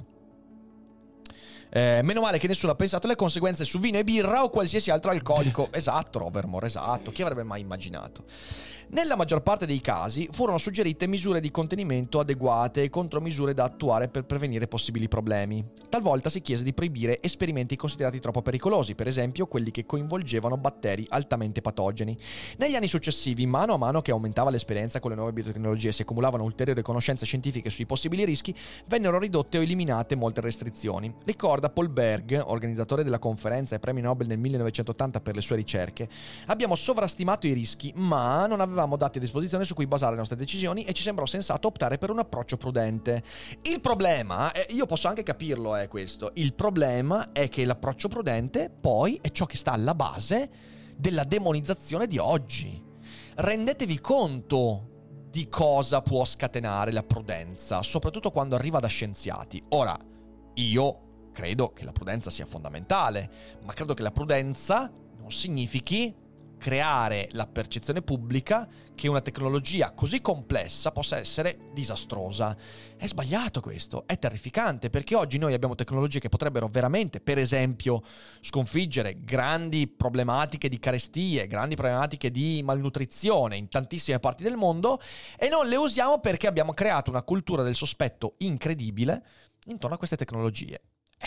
Meno male che nessuno ha pensato alle conseguenze su vino e birra o qualsiasi altro alcolico. Esatto, Rovermore, esatto. Chi avrebbe mai immaginato? Nella maggior parte dei casi furono suggerite misure di contenimento adeguate e contromisure da attuare per prevenire possibili problemi. Talvolta si chiese di proibire esperimenti considerati troppo pericolosi, per esempio quelli che coinvolgevano batteri altamente patogeni. Negli anni successivi, mano a mano che aumentava l'esperienza con le nuove biotecnologie e si accumulavano ulteriori conoscenze scientifiche sui possibili rischi, vennero ridotte o eliminate molte restrizioni. Ricorda Paul Berg, organizzatore della conferenza e premio Nobel nel 1980 per le sue ricerche: abbiamo sovrastimato i rischi, ma non avevamo dati a disposizione su cui basare le nostre decisioni e ci sembrò sensato optare per un approccio prudente. Il problema, io posso anche capirlo, è questo. Il problema è che l'approccio prudente poi è ciò che sta alla base della demonizzazione di oggi. Rendetevi conto di cosa può scatenare la prudenza, soprattutto quando arriva da scienziati. Ora, io credo che la prudenza sia fondamentale, ma credo che la prudenza non significhi creare la percezione pubblica che una tecnologia così complessa possa essere disastrosa. È sbagliato questo, è terrificante, perché oggi noi abbiamo tecnologie che potrebbero veramente, per esempio, sconfiggere grandi problematiche di carestie, grandi problematiche di malnutrizione in tantissime parti del mondo, e non le usiamo perché abbiamo creato una cultura del sospetto incredibile intorno a queste tecnologie.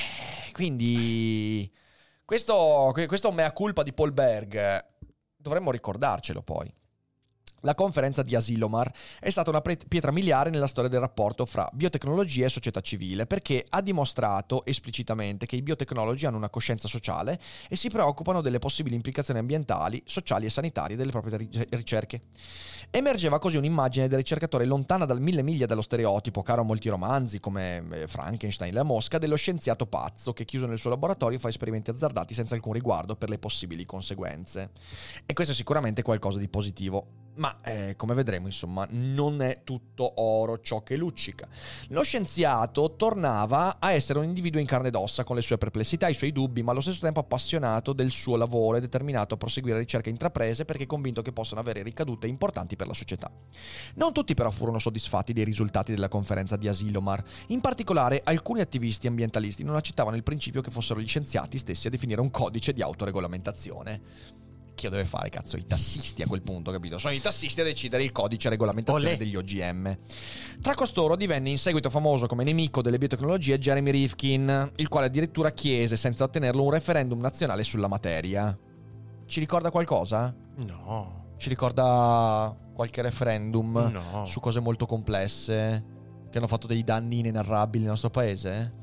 Quindi questo mea culpa di Paul Berg dovremmo ricordarcelo poi. La conferenza di Asilomar è stata una pietra miliare nella storia del rapporto fra biotecnologia e società civile, perché ha dimostrato esplicitamente che i biotecnologi hanno una coscienza sociale e si preoccupano delle possibili implicazioni ambientali, sociali e sanitarie delle proprie ricerche. Emergeva così un'immagine del ricercatore lontana dal 1000 miglia dallo stereotipo, caro a molti romanzi come Frankenstein e la mosca, dello scienziato pazzo che chiuso nel suo laboratorio fa esperimenti azzardati senza alcun riguardo per le possibili conseguenze. E questo è sicuramente qualcosa di positivo. Ma come vedremo, insomma, non è tutto oro ciò che luccica. Lo scienziato tornava a essere un individuo in carne ed ossa, con le sue perplessità, i suoi dubbi, ma allo stesso tempo appassionato del suo lavoro e determinato a proseguire ricerche intraprese perché convinto che possano avere ricadute importanti per la società. Non tutti però furono soddisfatti dei risultati della conferenza di Asilomar. In particolare, alcuni attivisti ambientalisti non accettavano il principio che fossero gli scienziati stessi a definire un codice di autoregolamentazione. Chi lo deve fare, cazzo? I tassisti a quel punto, capito? Sono i tassisti a decidere il codice regolamentazione degli OGM. Tra costoro divenne in seguito famoso come nemico delle biotecnologie Jeremy Rifkin, il quale addirittura chiese, senza ottenerlo, un referendum nazionale sulla materia. Ci ricorda qualcosa? No. Ci ricorda qualche referendum? No. Su cose molto complesse che hanno fatto dei danni inenarrabili nel nostro paese?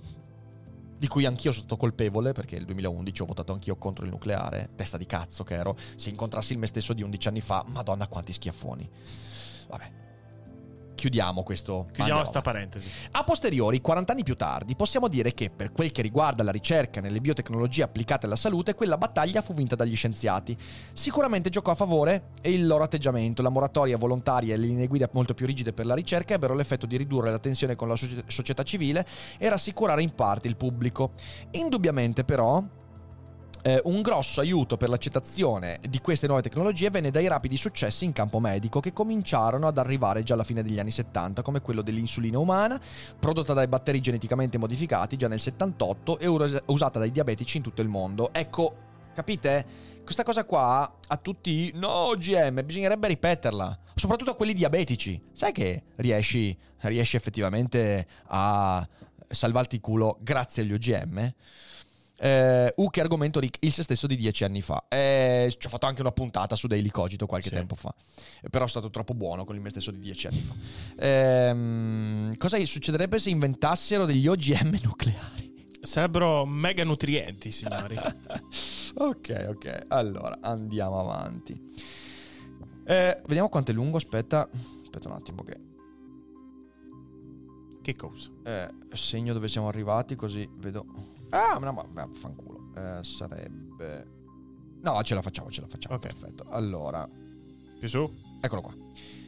Di cui anch'io sono stato colpevole, perché nel 2011 ho votato anch'io contro il nucleare. Testa di cazzo che ero. Se incontrassi il me stesso di 11 anni fa, madonna quanti schiaffoni. Vabbè. chiudiamo questo. Chiudiamo sta parentesi. A posteriori, 40 anni più tardi, possiamo dire che per quel che riguarda la ricerca nelle biotecnologie applicate alla salute, quella battaglia fu vinta dagli scienziati. Sicuramente giocò a favore il loro atteggiamento, la moratoria volontaria e le linee guida molto più rigide per la ricerca ebbero l'effetto di ridurre la tensione con la società civile e rassicurare in parte il pubblico. Indubbiamente però un grosso aiuto per l'accettazione di queste nuove tecnologie venne dai rapidi successi in campo medico che cominciarono ad arrivare già alla fine degli anni 70, come quello dell'insulina umana, prodotta dai batteri geneticamente modificati già nel 78 e usata dai diabetici in tutto il mondo. Ecco, capite? Questa cosa qua a tutti, no OGM, bisognerebbe ripeterla, soprattutto a quelli diabetici. Sai che riesci effettivamente a salvarti il culo grazie agli OGM? Che argomento Rick il se stesso di 10 anni fa. Ci ho fatto anche una puntata su Daily Cogito qualche tempo fa, però è stato troppo buono con il me stesso di 10 anni fa. Cosa succederebbe se inventassero degli OGM nucleari? Sarebbero mega nutrienti, signori. Ok, allora andiamo avanti. Vediamo quanto è lungo. Aspetta un attimo che cosa? Segno dove siamo arrivati così vedo. No, fanculo. Sarebbe. No, ce la facciamo. Ok. Perfetto. Allora. Più su? Eccolo qua.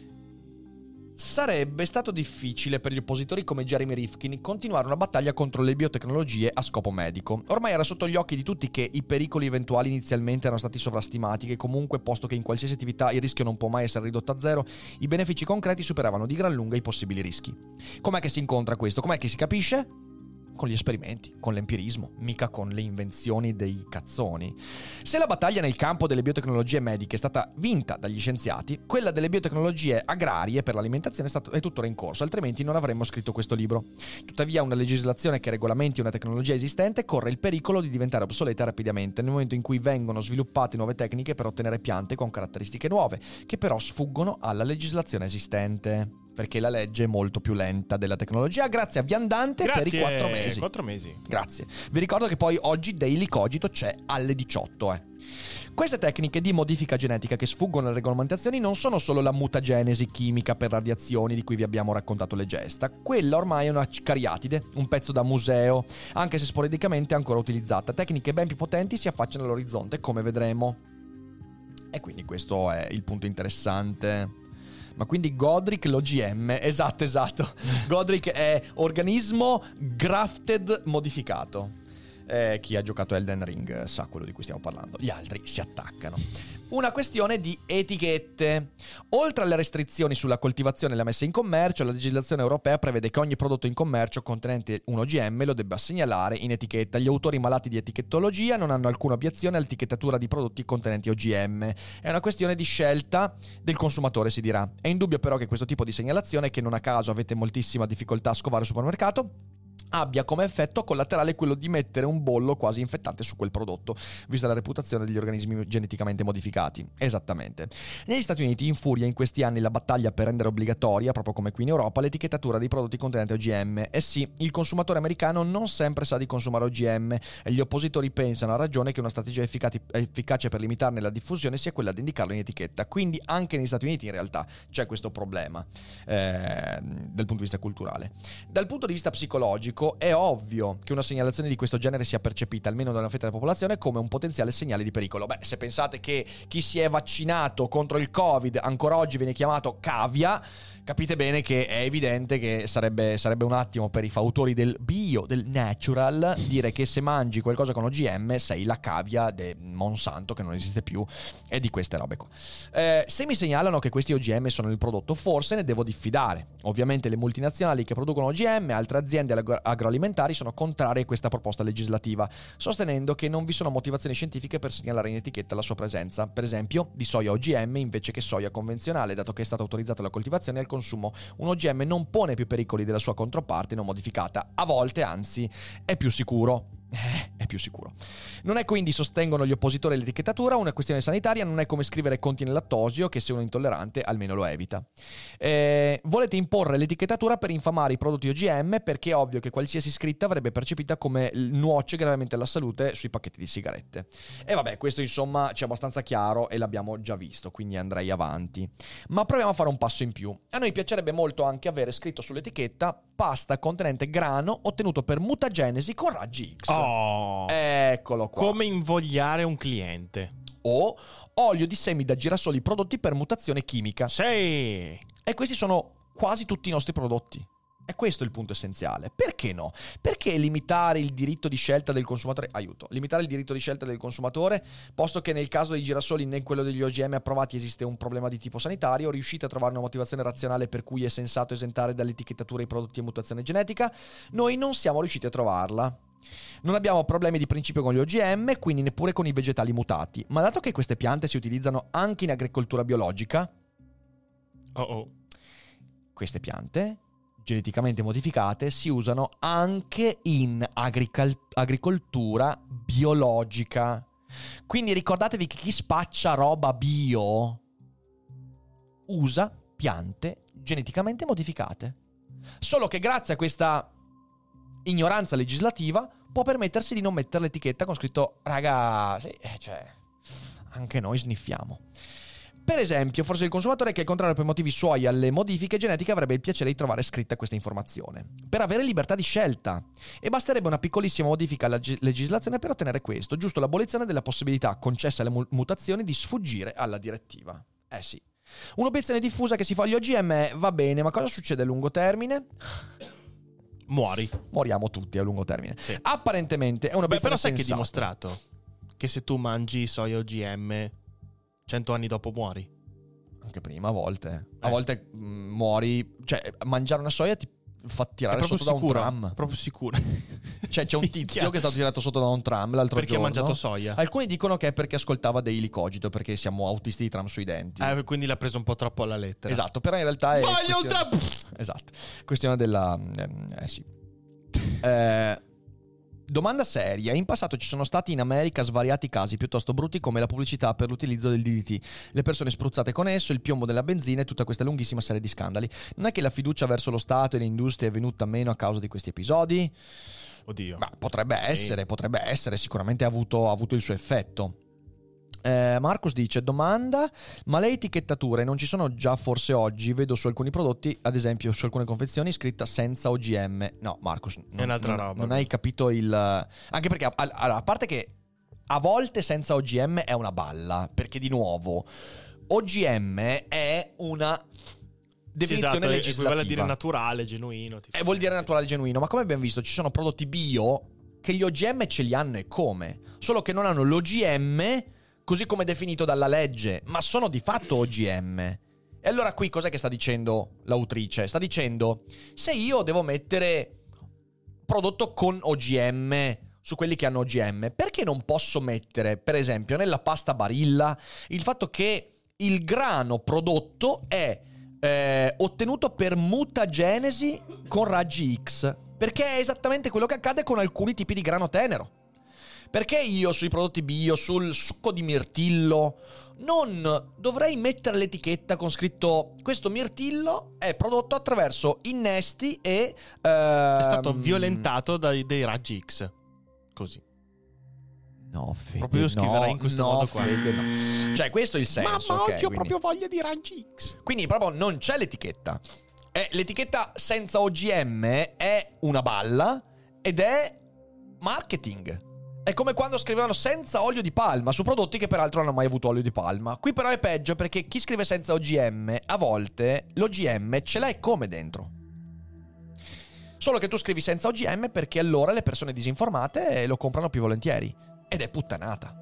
Sarebbe stato difficile per gli oppositori come Jeremy Rifkin continuare una battaglia contro le biotecnologie a scopo medico. Ormai era sotto gli occhi di tutti che i pericoli eventuali inizialmente erano stati sovrastimati, che comunque, posto che in qualsiasi attività il rischio non può mai essere ridotto a zero, i benefici concreti superavano di gran lunga i possibili rischi. Com'è che si incontra questo? Com'è che si capisce? Con gli esperimenti, con l'empirismo, mica con le invenzioni dei cazzoni. Se la battaglia nel campo delle biotecnologie mediche è stata vinta dagli scienziati, quella delle biotecnologie agrarie per l'alimentazione è tuttora in corso, altrimenti non avremmo scritto questo libro. Tuttavia una legislazione che regolamenti una tecnologia esistente corre il pericolo di diventare obsoleta rapidamente nel momento in cui vengono sviluppate nuove tecniche per ottenere piante con caratteristiche nuove, che però sfuggono alla legislazione esistente. Perché la legge è molto più lenta della tecnologia. Grazie a Viandante per i 4 mesi. 4 mesi. Grazie. Vi ricordo che poi oggi Daily Cogito c'è alle 18. Queste tecniche di modifica genetica che sfuggono alle regolamentazioni non sono solo la mutagenesi chimica per radiazioni di cui vi abbiamo raccontato le gesta. Quella ormai è una cariatide, un pezzo da museo, anche se sporadicamente ancora utilizzata. Tecniche ben più potenti si affacciano all'orizzonte, come vedremo. E quindi questo è il punto interessante. Ma quindi Godric l'OGM, esatto. Godric è organismo grafted modificato. Chi ha giocato Elden Ring sa quello di cui stiamo parlando. Gli altri si attaccano. Una questione di etichette. Oltre alle restrizioni sulla coltivazione e la messa in commercio, la legislazione europea prevede che ogni prodotto in commercio contenente un OGM lo debba segnalare in etichetta. Gli autori malati di etichettologia non hanno alcuna obiezione all'etichettatura di prodotti contenenti OGM. È una questione di scelta del consumatore, si dirà. È indubbio però che questo tipo di segnalazione, che non a caso avete moltissima difficoltà a scovare al supermercato, abbia come effetto collaterale quello di mettere un bollo quasi infettante su quel prodotto, vista la reputazione degli organismi geneticamente modificati. Esattamente. Negli Stati Uniti infuria in questi anni la battaglia per rendere obbligatoria, proprio come qui in Europa, l'etichettatura dei prodotti contenenti OGM. Sì, il consumatore americano non sempre sa di consumare OGM e gli oppositori pensano a ragione che una strategia efficace per limitarne la diffusione sia quella di indicarlo in etichetta. Quindi anche negli Stati Uniti in realtà c'è questo problema dal punto di vista culturale. Dal punto di vista psicologico è ovvio che una segnalazione di questo genere sia percepita, almeno da una fetta della popolazione, come un potenziale segnale di pericolo. Beh, se pensate che chi si è vaccinato contro il Covid ancora oggi viene chiamato cavia, capite bene che è evidente che sarebbe un attimo per i fautori del bio, del natural, dire che se mangi qualcosa con OGM sei la cavia di Monsanto, che non esiste più, e di queste robe qua. Se mi segnalano che questi OGM sono il prodotto, forse ne devo diffidare. Ovviamente le multinazionali che producono OGM e altre aziende agroalimentari sono contrarie a questa proposta legislativa, sostenendo che non vi sono motivazioni scientifiche per segnalare in etichetta la sua presenza, per esempio di soia OGM invece che soia convenzionale, dato che è stata autorizzata la coltivazione e il consumo. Un OGM non pone più pericoli della sua controparte non modificata, a volte anzi è più sicuro. È più sicuro. Non è quindi, sostengono gli oppositori all'etichettatura, una questione sanitaria, non è come scrivere contiene lattosio, che se uno è intollerante almeno lo evita. Volete imporre l'etichettatura per infamare i prodotti OGM, perché è ovvio che qualsiasi scritta avrebbe percepita come nuoce gravemente alla salute sui pacchetti di sigarette. E vabbè, questo insomma c'è abbastanza chiaro e l'abbiamo già visto, quindi andrei avanti. Ma proviamo a fare un passo in più. A noi piacerebbe molto anche avere scritto sull'etichetta pasta contenente grano ottenuto per mutagenesi con raggi X. Oh, eccolo qua. Come invogliare un cliente. O olio di semi da girasoli prodotti per mutazione chimica. Sì. E questi sono quasi tutti i nostri prodotti. E questo è il punto essenziale. Perché no? Perché limitare il diritto di scelta del consumatore? Limitare il diritto di scelta del consumatore, posto che nel caso dei girasoli né in quello degli OGM approvati esiste un problema di tipo sanitario. Riuscite a trovare una motivazione razionale per cui è sensato esentare dall'etichettatura i prodotti a mutazione genetica? Noi non siamo riusciti a trovarla. Non abbiamo problemi di principio con gli OGM, quindi neppure con i vegetali mutati. Ma dato che queste piante si utilizzano anche in agricoltura biologica, queste piante geneticamente modificate si usano anche in agricoltura biologica. Quindi ricordatevi che chi spaccia roba bio usa piante geneticamente modificate. Solo che grazie a questa ignoranza legislativa può permettersi di non mettere l'etichetta con scritto raga, sì, cioè anche noi sniffiamo. Per esempio, forse il consumatore che, al contrario, per motivi suoi alle modifiche genetiche, avrebbe il piacere di trovare scritta questa informazione per avere libertà di scelta. E basterebbe una piccolissima modifica alla legislazione per ottenere questo, giusto l'abolizione della possibilità concessa alle mutazioni di sfuggire alla direttiva. Sì. Un'obiezione diffusa che si fa agli OGM è: va bene, ma cosa succede a lungo termine? Moriamo tutti a lungo termine. Sì. Apparentemente è una però sai che è dimostrato che se tu mangi soia OGM 100 anni dopo muori. Anche prima a volte. A volte muori. Cioè, mangiare una soia ti fa tirare sotto da un tram. Proprio sicuro. Cioè, c'è un tizio che è stato tirato sotto da un tram l'altro perché giorno. Perché ha mangiato soia. Alcuni dicono che è perché ascoltava Daily Cogito, perché siamo autisti di tram sui denti. Quindi l'ha preso un po' troppo alla lettera. Esatto, però in realtà è voglio un tram! Esatto. Questione della... sì. Domanda seria. In passato ci sono stati in America svariati casi piuttosto brutti, come la pubblicità per l'utilizzo del DDT, le persone spruzzate con esso, il piombo della benzina e tutta questa lunghissima serie di scandali. Non è che la fiducia verso lo Stato e le industrie è venuta meno a causa di questi episodi? Oddio. Ma potrebbe essere, sicuramente ha avuto il suo effetto. Marcus dice: domanda, ma le etichettature non ci sono già forse oggi? Vedo su alcuni prodotti, ad esempio su alcune confezioni, scritta senza OGM. No, Marcus, è un'altra roba. Non hai capito il... Anche perché, allora, a parte che a volte senza OGM è una balla, perché di nuovo OGM è una definizione legislativa. Vuol dire naturale, genuino. Vuol dire naturale, genuino, ma come abbiamo visto ci sono prodotti bio che gli OGM ce li hanno, e come? Solo che non hanno l'OGM così come definito dalla legge, ma sono di fatto OGM. E allora qui cos'è che sta dicendo l'autrice? Sta dicendo: se io devo mettere prodotto con OGM su quelli che hanno OGM, perché non posso mettere, per esempio, nella pasta Barilla il fatto che il grano prodotto è ottenuto per mutagenesi con raggi X? Perché è esattamente quello che accade con alcuni tipi di grano tenero. Perché io sui prodotti bio, sul succo di mirtillo, non dovrei mettere l'etichetta con scritto: questo mirtillo è prodotto attraverso innesti e... è stato violentato dei raggi X. Così. No, Fede, proprio io scriverei in questo modo qua. Fede, no. Cioè, questo è il senso. Mamma, oggi ho quindi proprio voglia di raggi X. Quindi proprio non c'è l'etichetta. L'etichetta senza OGM è una balla ed è marketing. È come quando scrivevano senza olio di palma su prodotti che peraltro non hanno mai avuto olio di palma. Qui però è peggio, perché chi scrive senza OGM, a volte l'OGM ce l'hai come dentro. Solo che tu scrivi senza OGM perché allora le persone disinformate lo comprano più volentieri. Ed è puttanata.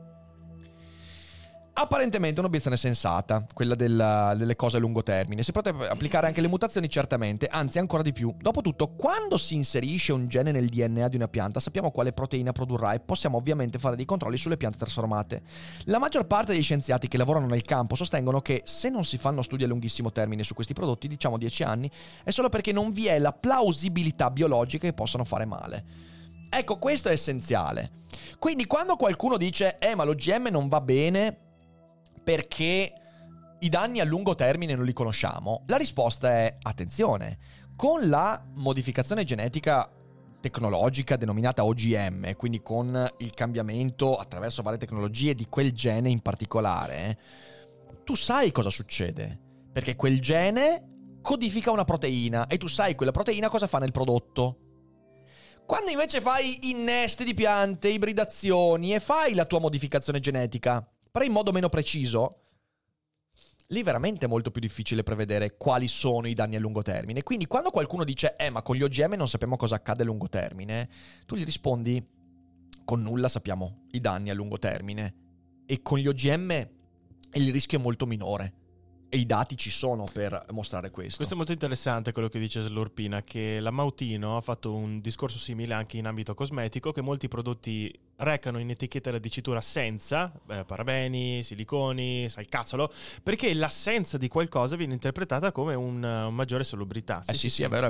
Apparentemente un'obiezione sensata, quella delle cose a lungo termine. Si potrebbe applicare anche le mutazioni, certamente, anzi ancora di più. Dopotutto, quando si inserisce un gene nel DNA di una pianta, sappiamo quale proteina produrrà e possiamo ovviamente fare dei controlli sulle piante trasformate. La maggior parte degli scienziati che lavorano nel campo sostengono che se non si fanno studi a lunghissimo termine su questi prodotti, diciamo 10 anni, è solo perché non vi è la plausibilità biologica che possano fare male. Ecco, questo è essenziale. Quindi quando qualcuno dice ma l'OGM non va bene perché i danni a lungo termine non li conosciamo, la risposta è attenzione. Con la modificazione genetica tecnologica denominata OGM, quindi con il cambiamento attraverso varie tecnologie di quel gene in particolare, tu sai cosa succede, perché quel gene codifica una proteina e tu sai quella proteina cosa fa nel prodotto. Quando invece fai innesti di piante, ibridazioni e fai la tua modificazione genetica, però in modo meno preciso, lì veramente è molto più difficile prevedere quali sono i danni a lungo termine. Quindi quando qualcuno dice ma con gli OGM non sappiamo cosa accade a lungo termine, tu gli rispondi con nulla sappiamo i danni a lungo termine e con gli OGM il rischio è molto minore. E i dati ci sono per mostrare questo. Questo è molto interessante quello che dice Slurpina, che la Mautino ha fatto un discorso simile anche in ambito cosmetico, che molti prodotti recano in etichetta la dicitura senza parabeni, siliconi, salcazzolo, perché l'assenza di qualcosa viene interpretata come un maggiore salubrità. Sì, è vero.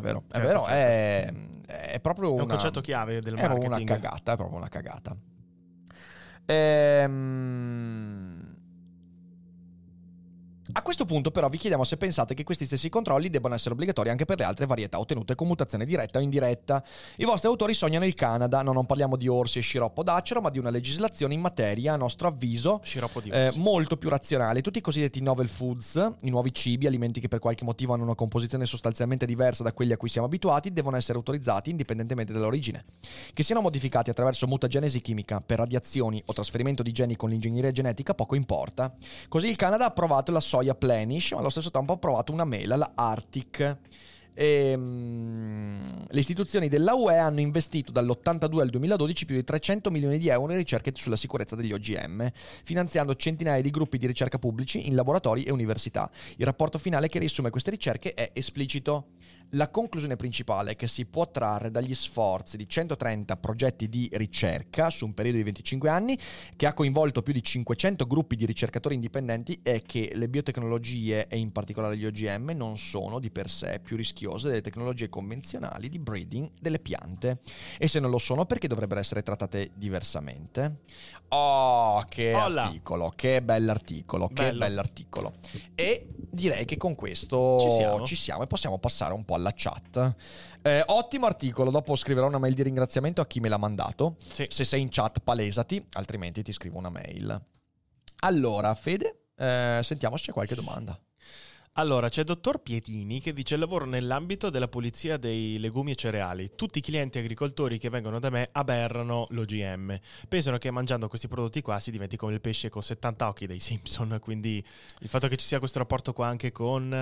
È proprio un concetto chiave del marketing. È proprio una cagata. A questo punto però vi chiediamo se pensate che questi stessi controlli debbano essere obbligatori anche per le altre varietà ottenute con mutazione diretta o indiretta. I vostri autori sognano il Canada, no, non parliamo di orsi e sciroppo d'acero, ma di una legislazione in materia, a nostro avviso, molto più razionale. Tutti i cosiddetti novel foods, i nuovi cibi, alimenti che per qualche motivo hanno una composizione sostanzialmente diversa da quelli a cui siamo abituati, devono essere autorizzati indipendentemente dall'origine. Che siano modificati attraverso mutagenesi chimica, per radiazioni o trasferimento di geni con l'ingegneria genetica, poco importa. Così il Canada ha approvato la soia Plenish, ma allo stesso tempo ha approvato una mela, la Arctic. Le istituzioni della UE hanno investito dall'82 al 2012 più di 300 milioni di euro in ricerche sulla sicurezza degli OGM, finanziando centinaia di gruppi di ricerca pubblici in laboratori e università. Il rapporto finale che riassume queste ricerche è esplicito. La conclusione principale che si può trarre dagli sforzi di 130 progetti di ricerca su un periodo di 25 anni, che ha coinvolto più di 500 gruppi di ricercatori indipendenti, è che le biotecnologie, e in particolare gli OGM, non sono di per sé più rischiose delle tecnologie convenzionali di breeding delle piante. E se non lo sono, perché dovrebbero essere trattate diversamente? Oh, che articolo, che bell'articolo, che bell'articolo. E direi che con questo ci siamo e possiamo passare un po' alla chat. Ottimo articolo, dopo scriverò una mail di ringraziamento a chi me l'ha mandato. Sì. Se sei in chat palesati, altrimenti ti scrivo una mail. Allora, Fede, sentiamo se c'è qualche domanda. Allora, c'è dottor Pietini che dice: lavoro nell'ambito della pulizia dei legumi e cereali. Tutti i clienti agricoltori che vengono da me aberrano l'OGM. Pensano che mangiando questi prodotti qua si diventi come il pesce con 70 occhi dei Simpson. Quindi il fatto che ci sia questo rapporto qua anche con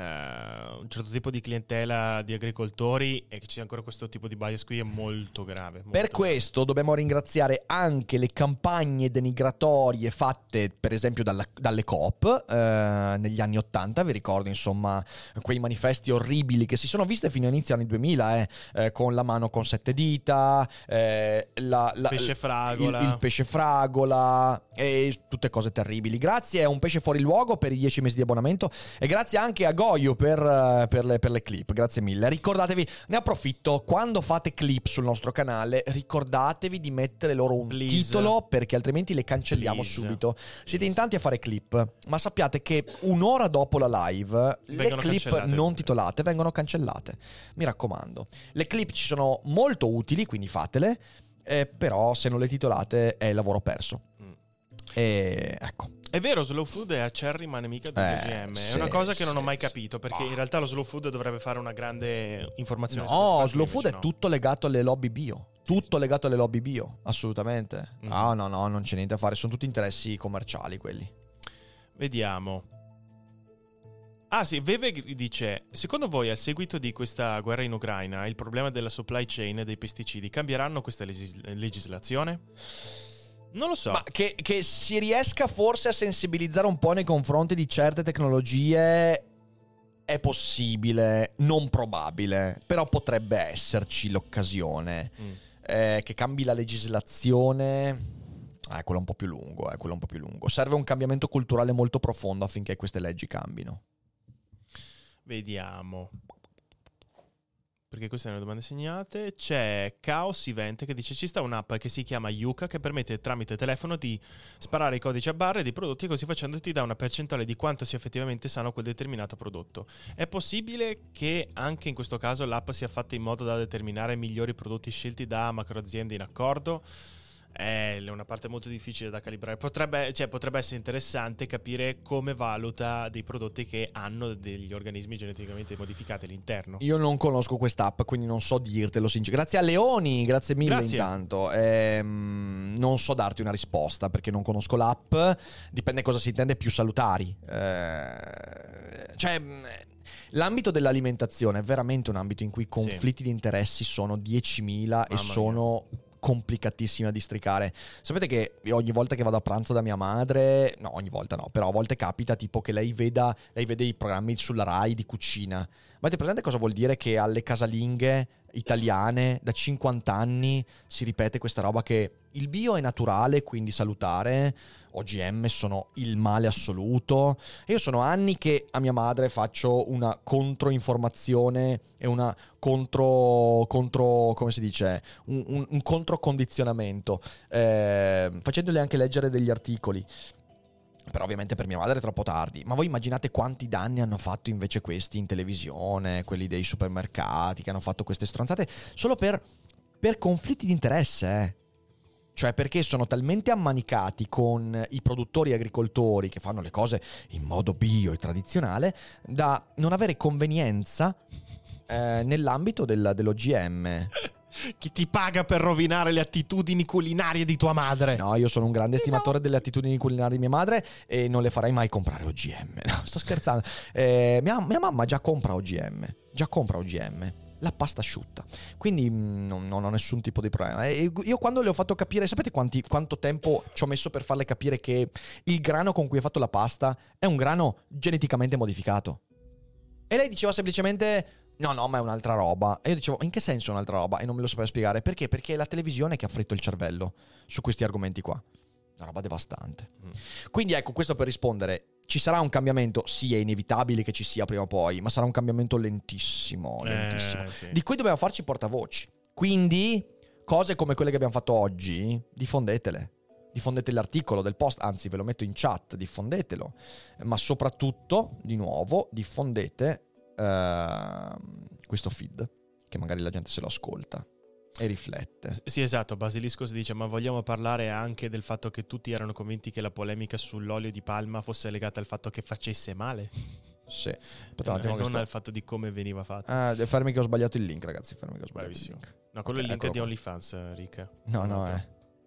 un certo tipo di clientela di agricoltori e che ci sia ancora questo tipo di bias qui è molto grave. Per questo dobbiamo ringraziare anche le campagne denigratorie fatte per esempio dalle Coop negli anni 80. Vi ricordo insomma quei manifesti orribili che si sono viste fino all'inizio anni 2000 con la mano con 7 dita, pesce fragola, il pesce fragola e tutte cose terribili. Grazie a Un Pesce Fuori Luogo per i 10 mesi di abbonamento e grazie anche a Goyo per le clip. Grazie mille. Ricordatevi, ne approfitto, quando fate clip sul nostro canale ricordatevi di mettere loro un titolo, perché altrimenti le cancelliamo subito. Siete in tanti a fare clip, ma sappiate che un'ora dopo la live le clip non titolate vengono cancellate. Mi raccomando, le clip ci sono molto utili, quindi fatele, però se non le titolate è lavoro perso. E ecco. È vero, slow food è acerrima nemica dell'OGM. È una cosa che non ho mai capito, perché in realtà lo slow food dovrebbe fare una grande informazione. No, slow food è tutto legato alle lobby bio. Tutto legato alle lobby bio, assolutamente. No, non c'è niente da fare, sono tutti interessi commerciali quelli. Vediamo. Ah sì, Veve dice: secondo voi a seguito di questa guerra in Ucraina il problema della supply chain dei pesticidi cambieranno questa legislazione? Non lo so. Ma che si riesca forse a sensibilizzare un po' nei confronti di certe tecnologie è possibile, non probabile, però potrebbe esserci l'occasione. Che cambi la legislazione... quello è un po' più lungo, Serve un cambiamento culturale molto profondo affinché queste leggi cambino. Vediamo. perché queste sono le domande segnate. C'è Chaos Event che dice: ci sta un'app che si chiama Yuka che permette tramite telefono di sparare i codici a barre dei prodotti, così facendo ti dà una percentuale di quanto sia effettivamente sano quel determinato prodotto. È possibile che anche in questo caso l'app sia fatta in modo da determinare migliori prodotti scelti da macro aziende in accordo? È una parte molto difficile da calibrare. Potrebbe essere interessante capire come valuta dei prodotti che hanno degli organismi geneticamente modificati all'interno. Io non conosco quest'app, quindi non so dirtelo sincero. Grazie a Leoni, grazie mille. Grazie. Intanto non so darti una risposta perché non conosco l'app. Dipende cosa si intende più salutari. L'ambito dell'alimentazione è veramente un ambito in cui i conflitti di interessi sono 10.000 e sono complicatissimi a districare. Sapete che ogni volta che vado a pranzo da mia madre, no, ogni volta no, però a volte capita tipo che lei vede i programmi sulla Rai di cucina. Ma avete presente cosa vuol dire che alle casalinghe italiane da 50 anni si ripete questa roba che il bio è naturale, quindi salutare, OGM sono il male assoluto? E io sono anni che a mia madre faccio una controinformazione e una contro come si dice, un controcondizionamento, facendole anche leggere degli articoli. Però ovviamente per mia madre è troppo tardi. Ma voi immaginate quanti danni hanno fatto invece questi in televisione, quelli dei supermercati che hanno fatto queste stronzate solo per conflitti di interesse, Cioè perché sono talmente ammanicati con i produttori e agricoltori che fanno le cose in modo bio e tradizionale da non avere convenienza nell'ambito dell'OGM. Chi ti paga per rovinare le attitudini culinarie di tua madre? No, io sono un grande estimatore delle attitudini culinarie di mia madre e non le farei mai comprare OGM. No, sto scherzando. Mia mamma già compra OGM. La pasta asciutta. Quindi non ho nessun tipo di problema. E io quando le ho fatto capire, sapete quanto tempo ci ho messo per farle capire che il grano con cui ho fatto la pasta è un grano geneticamente modificato? E lei diceva semplicemente: no, ma è un'altra roba. E io dicevo: in che senso un'altra roba? E non me lo sapeva spiegare. Perché? Perché è la televisione che ha fritto il cervello su questi argomenti qua. Una roba devastante. Quindi ecco, questo per rispondere. Ci sarà un cambiamento? Sì, è inevitabile che ci sia prima o poi, ma sarà un cambiamento lentissimo. Sì. Di cui dobbiamo farci portavoci. Quindi, cose come quelle che abbiamo fatto oggi, diffondetele. Diffondete l'articolo del post, anzi ve lo metto in chat, diffondetelo. Ma soprattutto, di nuovo, diffondete questo feed, che magari la gente se lo ascolta e riflette. Sì, esatto. Basilisco si dice: ma vogliamo parlare anche del fatto che tutti erano convinti che la polemica sull'olio di palma fosse legata al fatto che facesse male? Sì. Non al fatto di come veniva fatto. Fermi che ho sbagliato il link, ragazzi. Bravissimo. No, quello è il link di OnlyFans, Rick. No.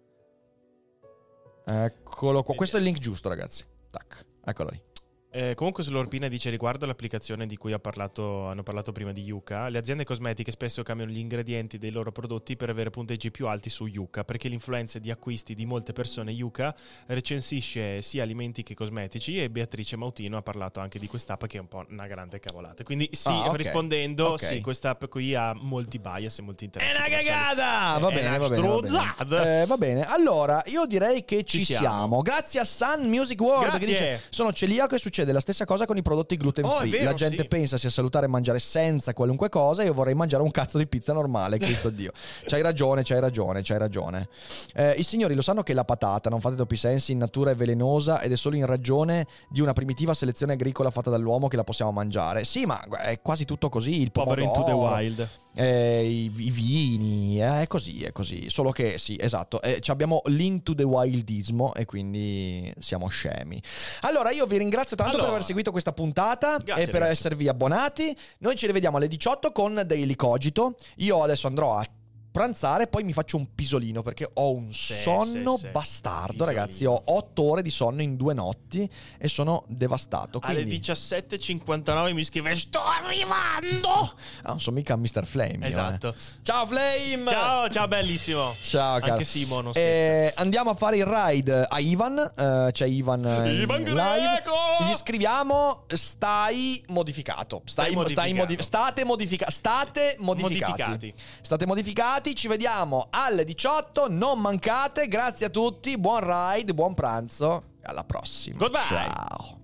Eccolo qua. Questo è il link giusto, ragazzi. Tac, eccolo lì. Comunque Slorpina dice: riguardo all'applicazione di cui hanno parlato prima di Yuka, le aziende cosmetiche spesso cambiano gli ingredienti dei loro prodotti per avere punteggi più alti su Yuka, perché l'influenza di acquisti di molte persone Yuka recensisce sia alimenti che cosmetici, e Beatrice Mautino ha parlato anche di quest'app che è un po' una grande cavolata. Quindi sì, rispondendo, sì, quest'app qui ha molti bias e molti interessi. È una cagata! Va bene. Allora, io direi che ci siamo. Grazie a Sun Music World che dice: sono celiaco e succede la stessa cosa con i prodotti gluten free. Vero, la gente pensa sia salutare mangiare senza qualunque cosa. Io vorrei mangiare un cazzo di pizza normale, Cristo Dio. C'hai ragione. I signori lo sanno che la patata, non fate troppi sensi, in natura è velenosa ed è solo in ragione di una primitiva selezione agricola fatta dall'uomo che la possiamo mangiare. Sì, ma è quasi tutto così. Il pomodoro, Into the Wild, i vini, è così. Solo che sì, esatto, abbiamo l'Into the Wildismo e quindi siamo scemi. Allora io vi ringrazio tanto per aver seguito questa puntata. Grazie, e per esservi abbonati. Noi ci rivediamo alle 18 con Daily Cogito. Io adesso andrò a pranzare, poi mi faccio un pisolino perché ho un sonno bastardo, pisolino. Ragazzi, ho 8 ore di sonno in 2 notti e sono devastato. Quindi... alle 17:59 mi scrive: sto arrivando. Non sono mica Mr. Flame. Esatto. Ciao Flame. Ciao bellissimo. Ciao caro. Anche Simo non scherza. Andiamo a fare il ride a Ivan. C'è Ivan live. Gli scriviamo: stai modificato. State modificati. Ci vediamo alle 18. Non mancate. Grazie a tutti. Buon ride, buon pranzo. Alla prossima. Goodbye. Ciao.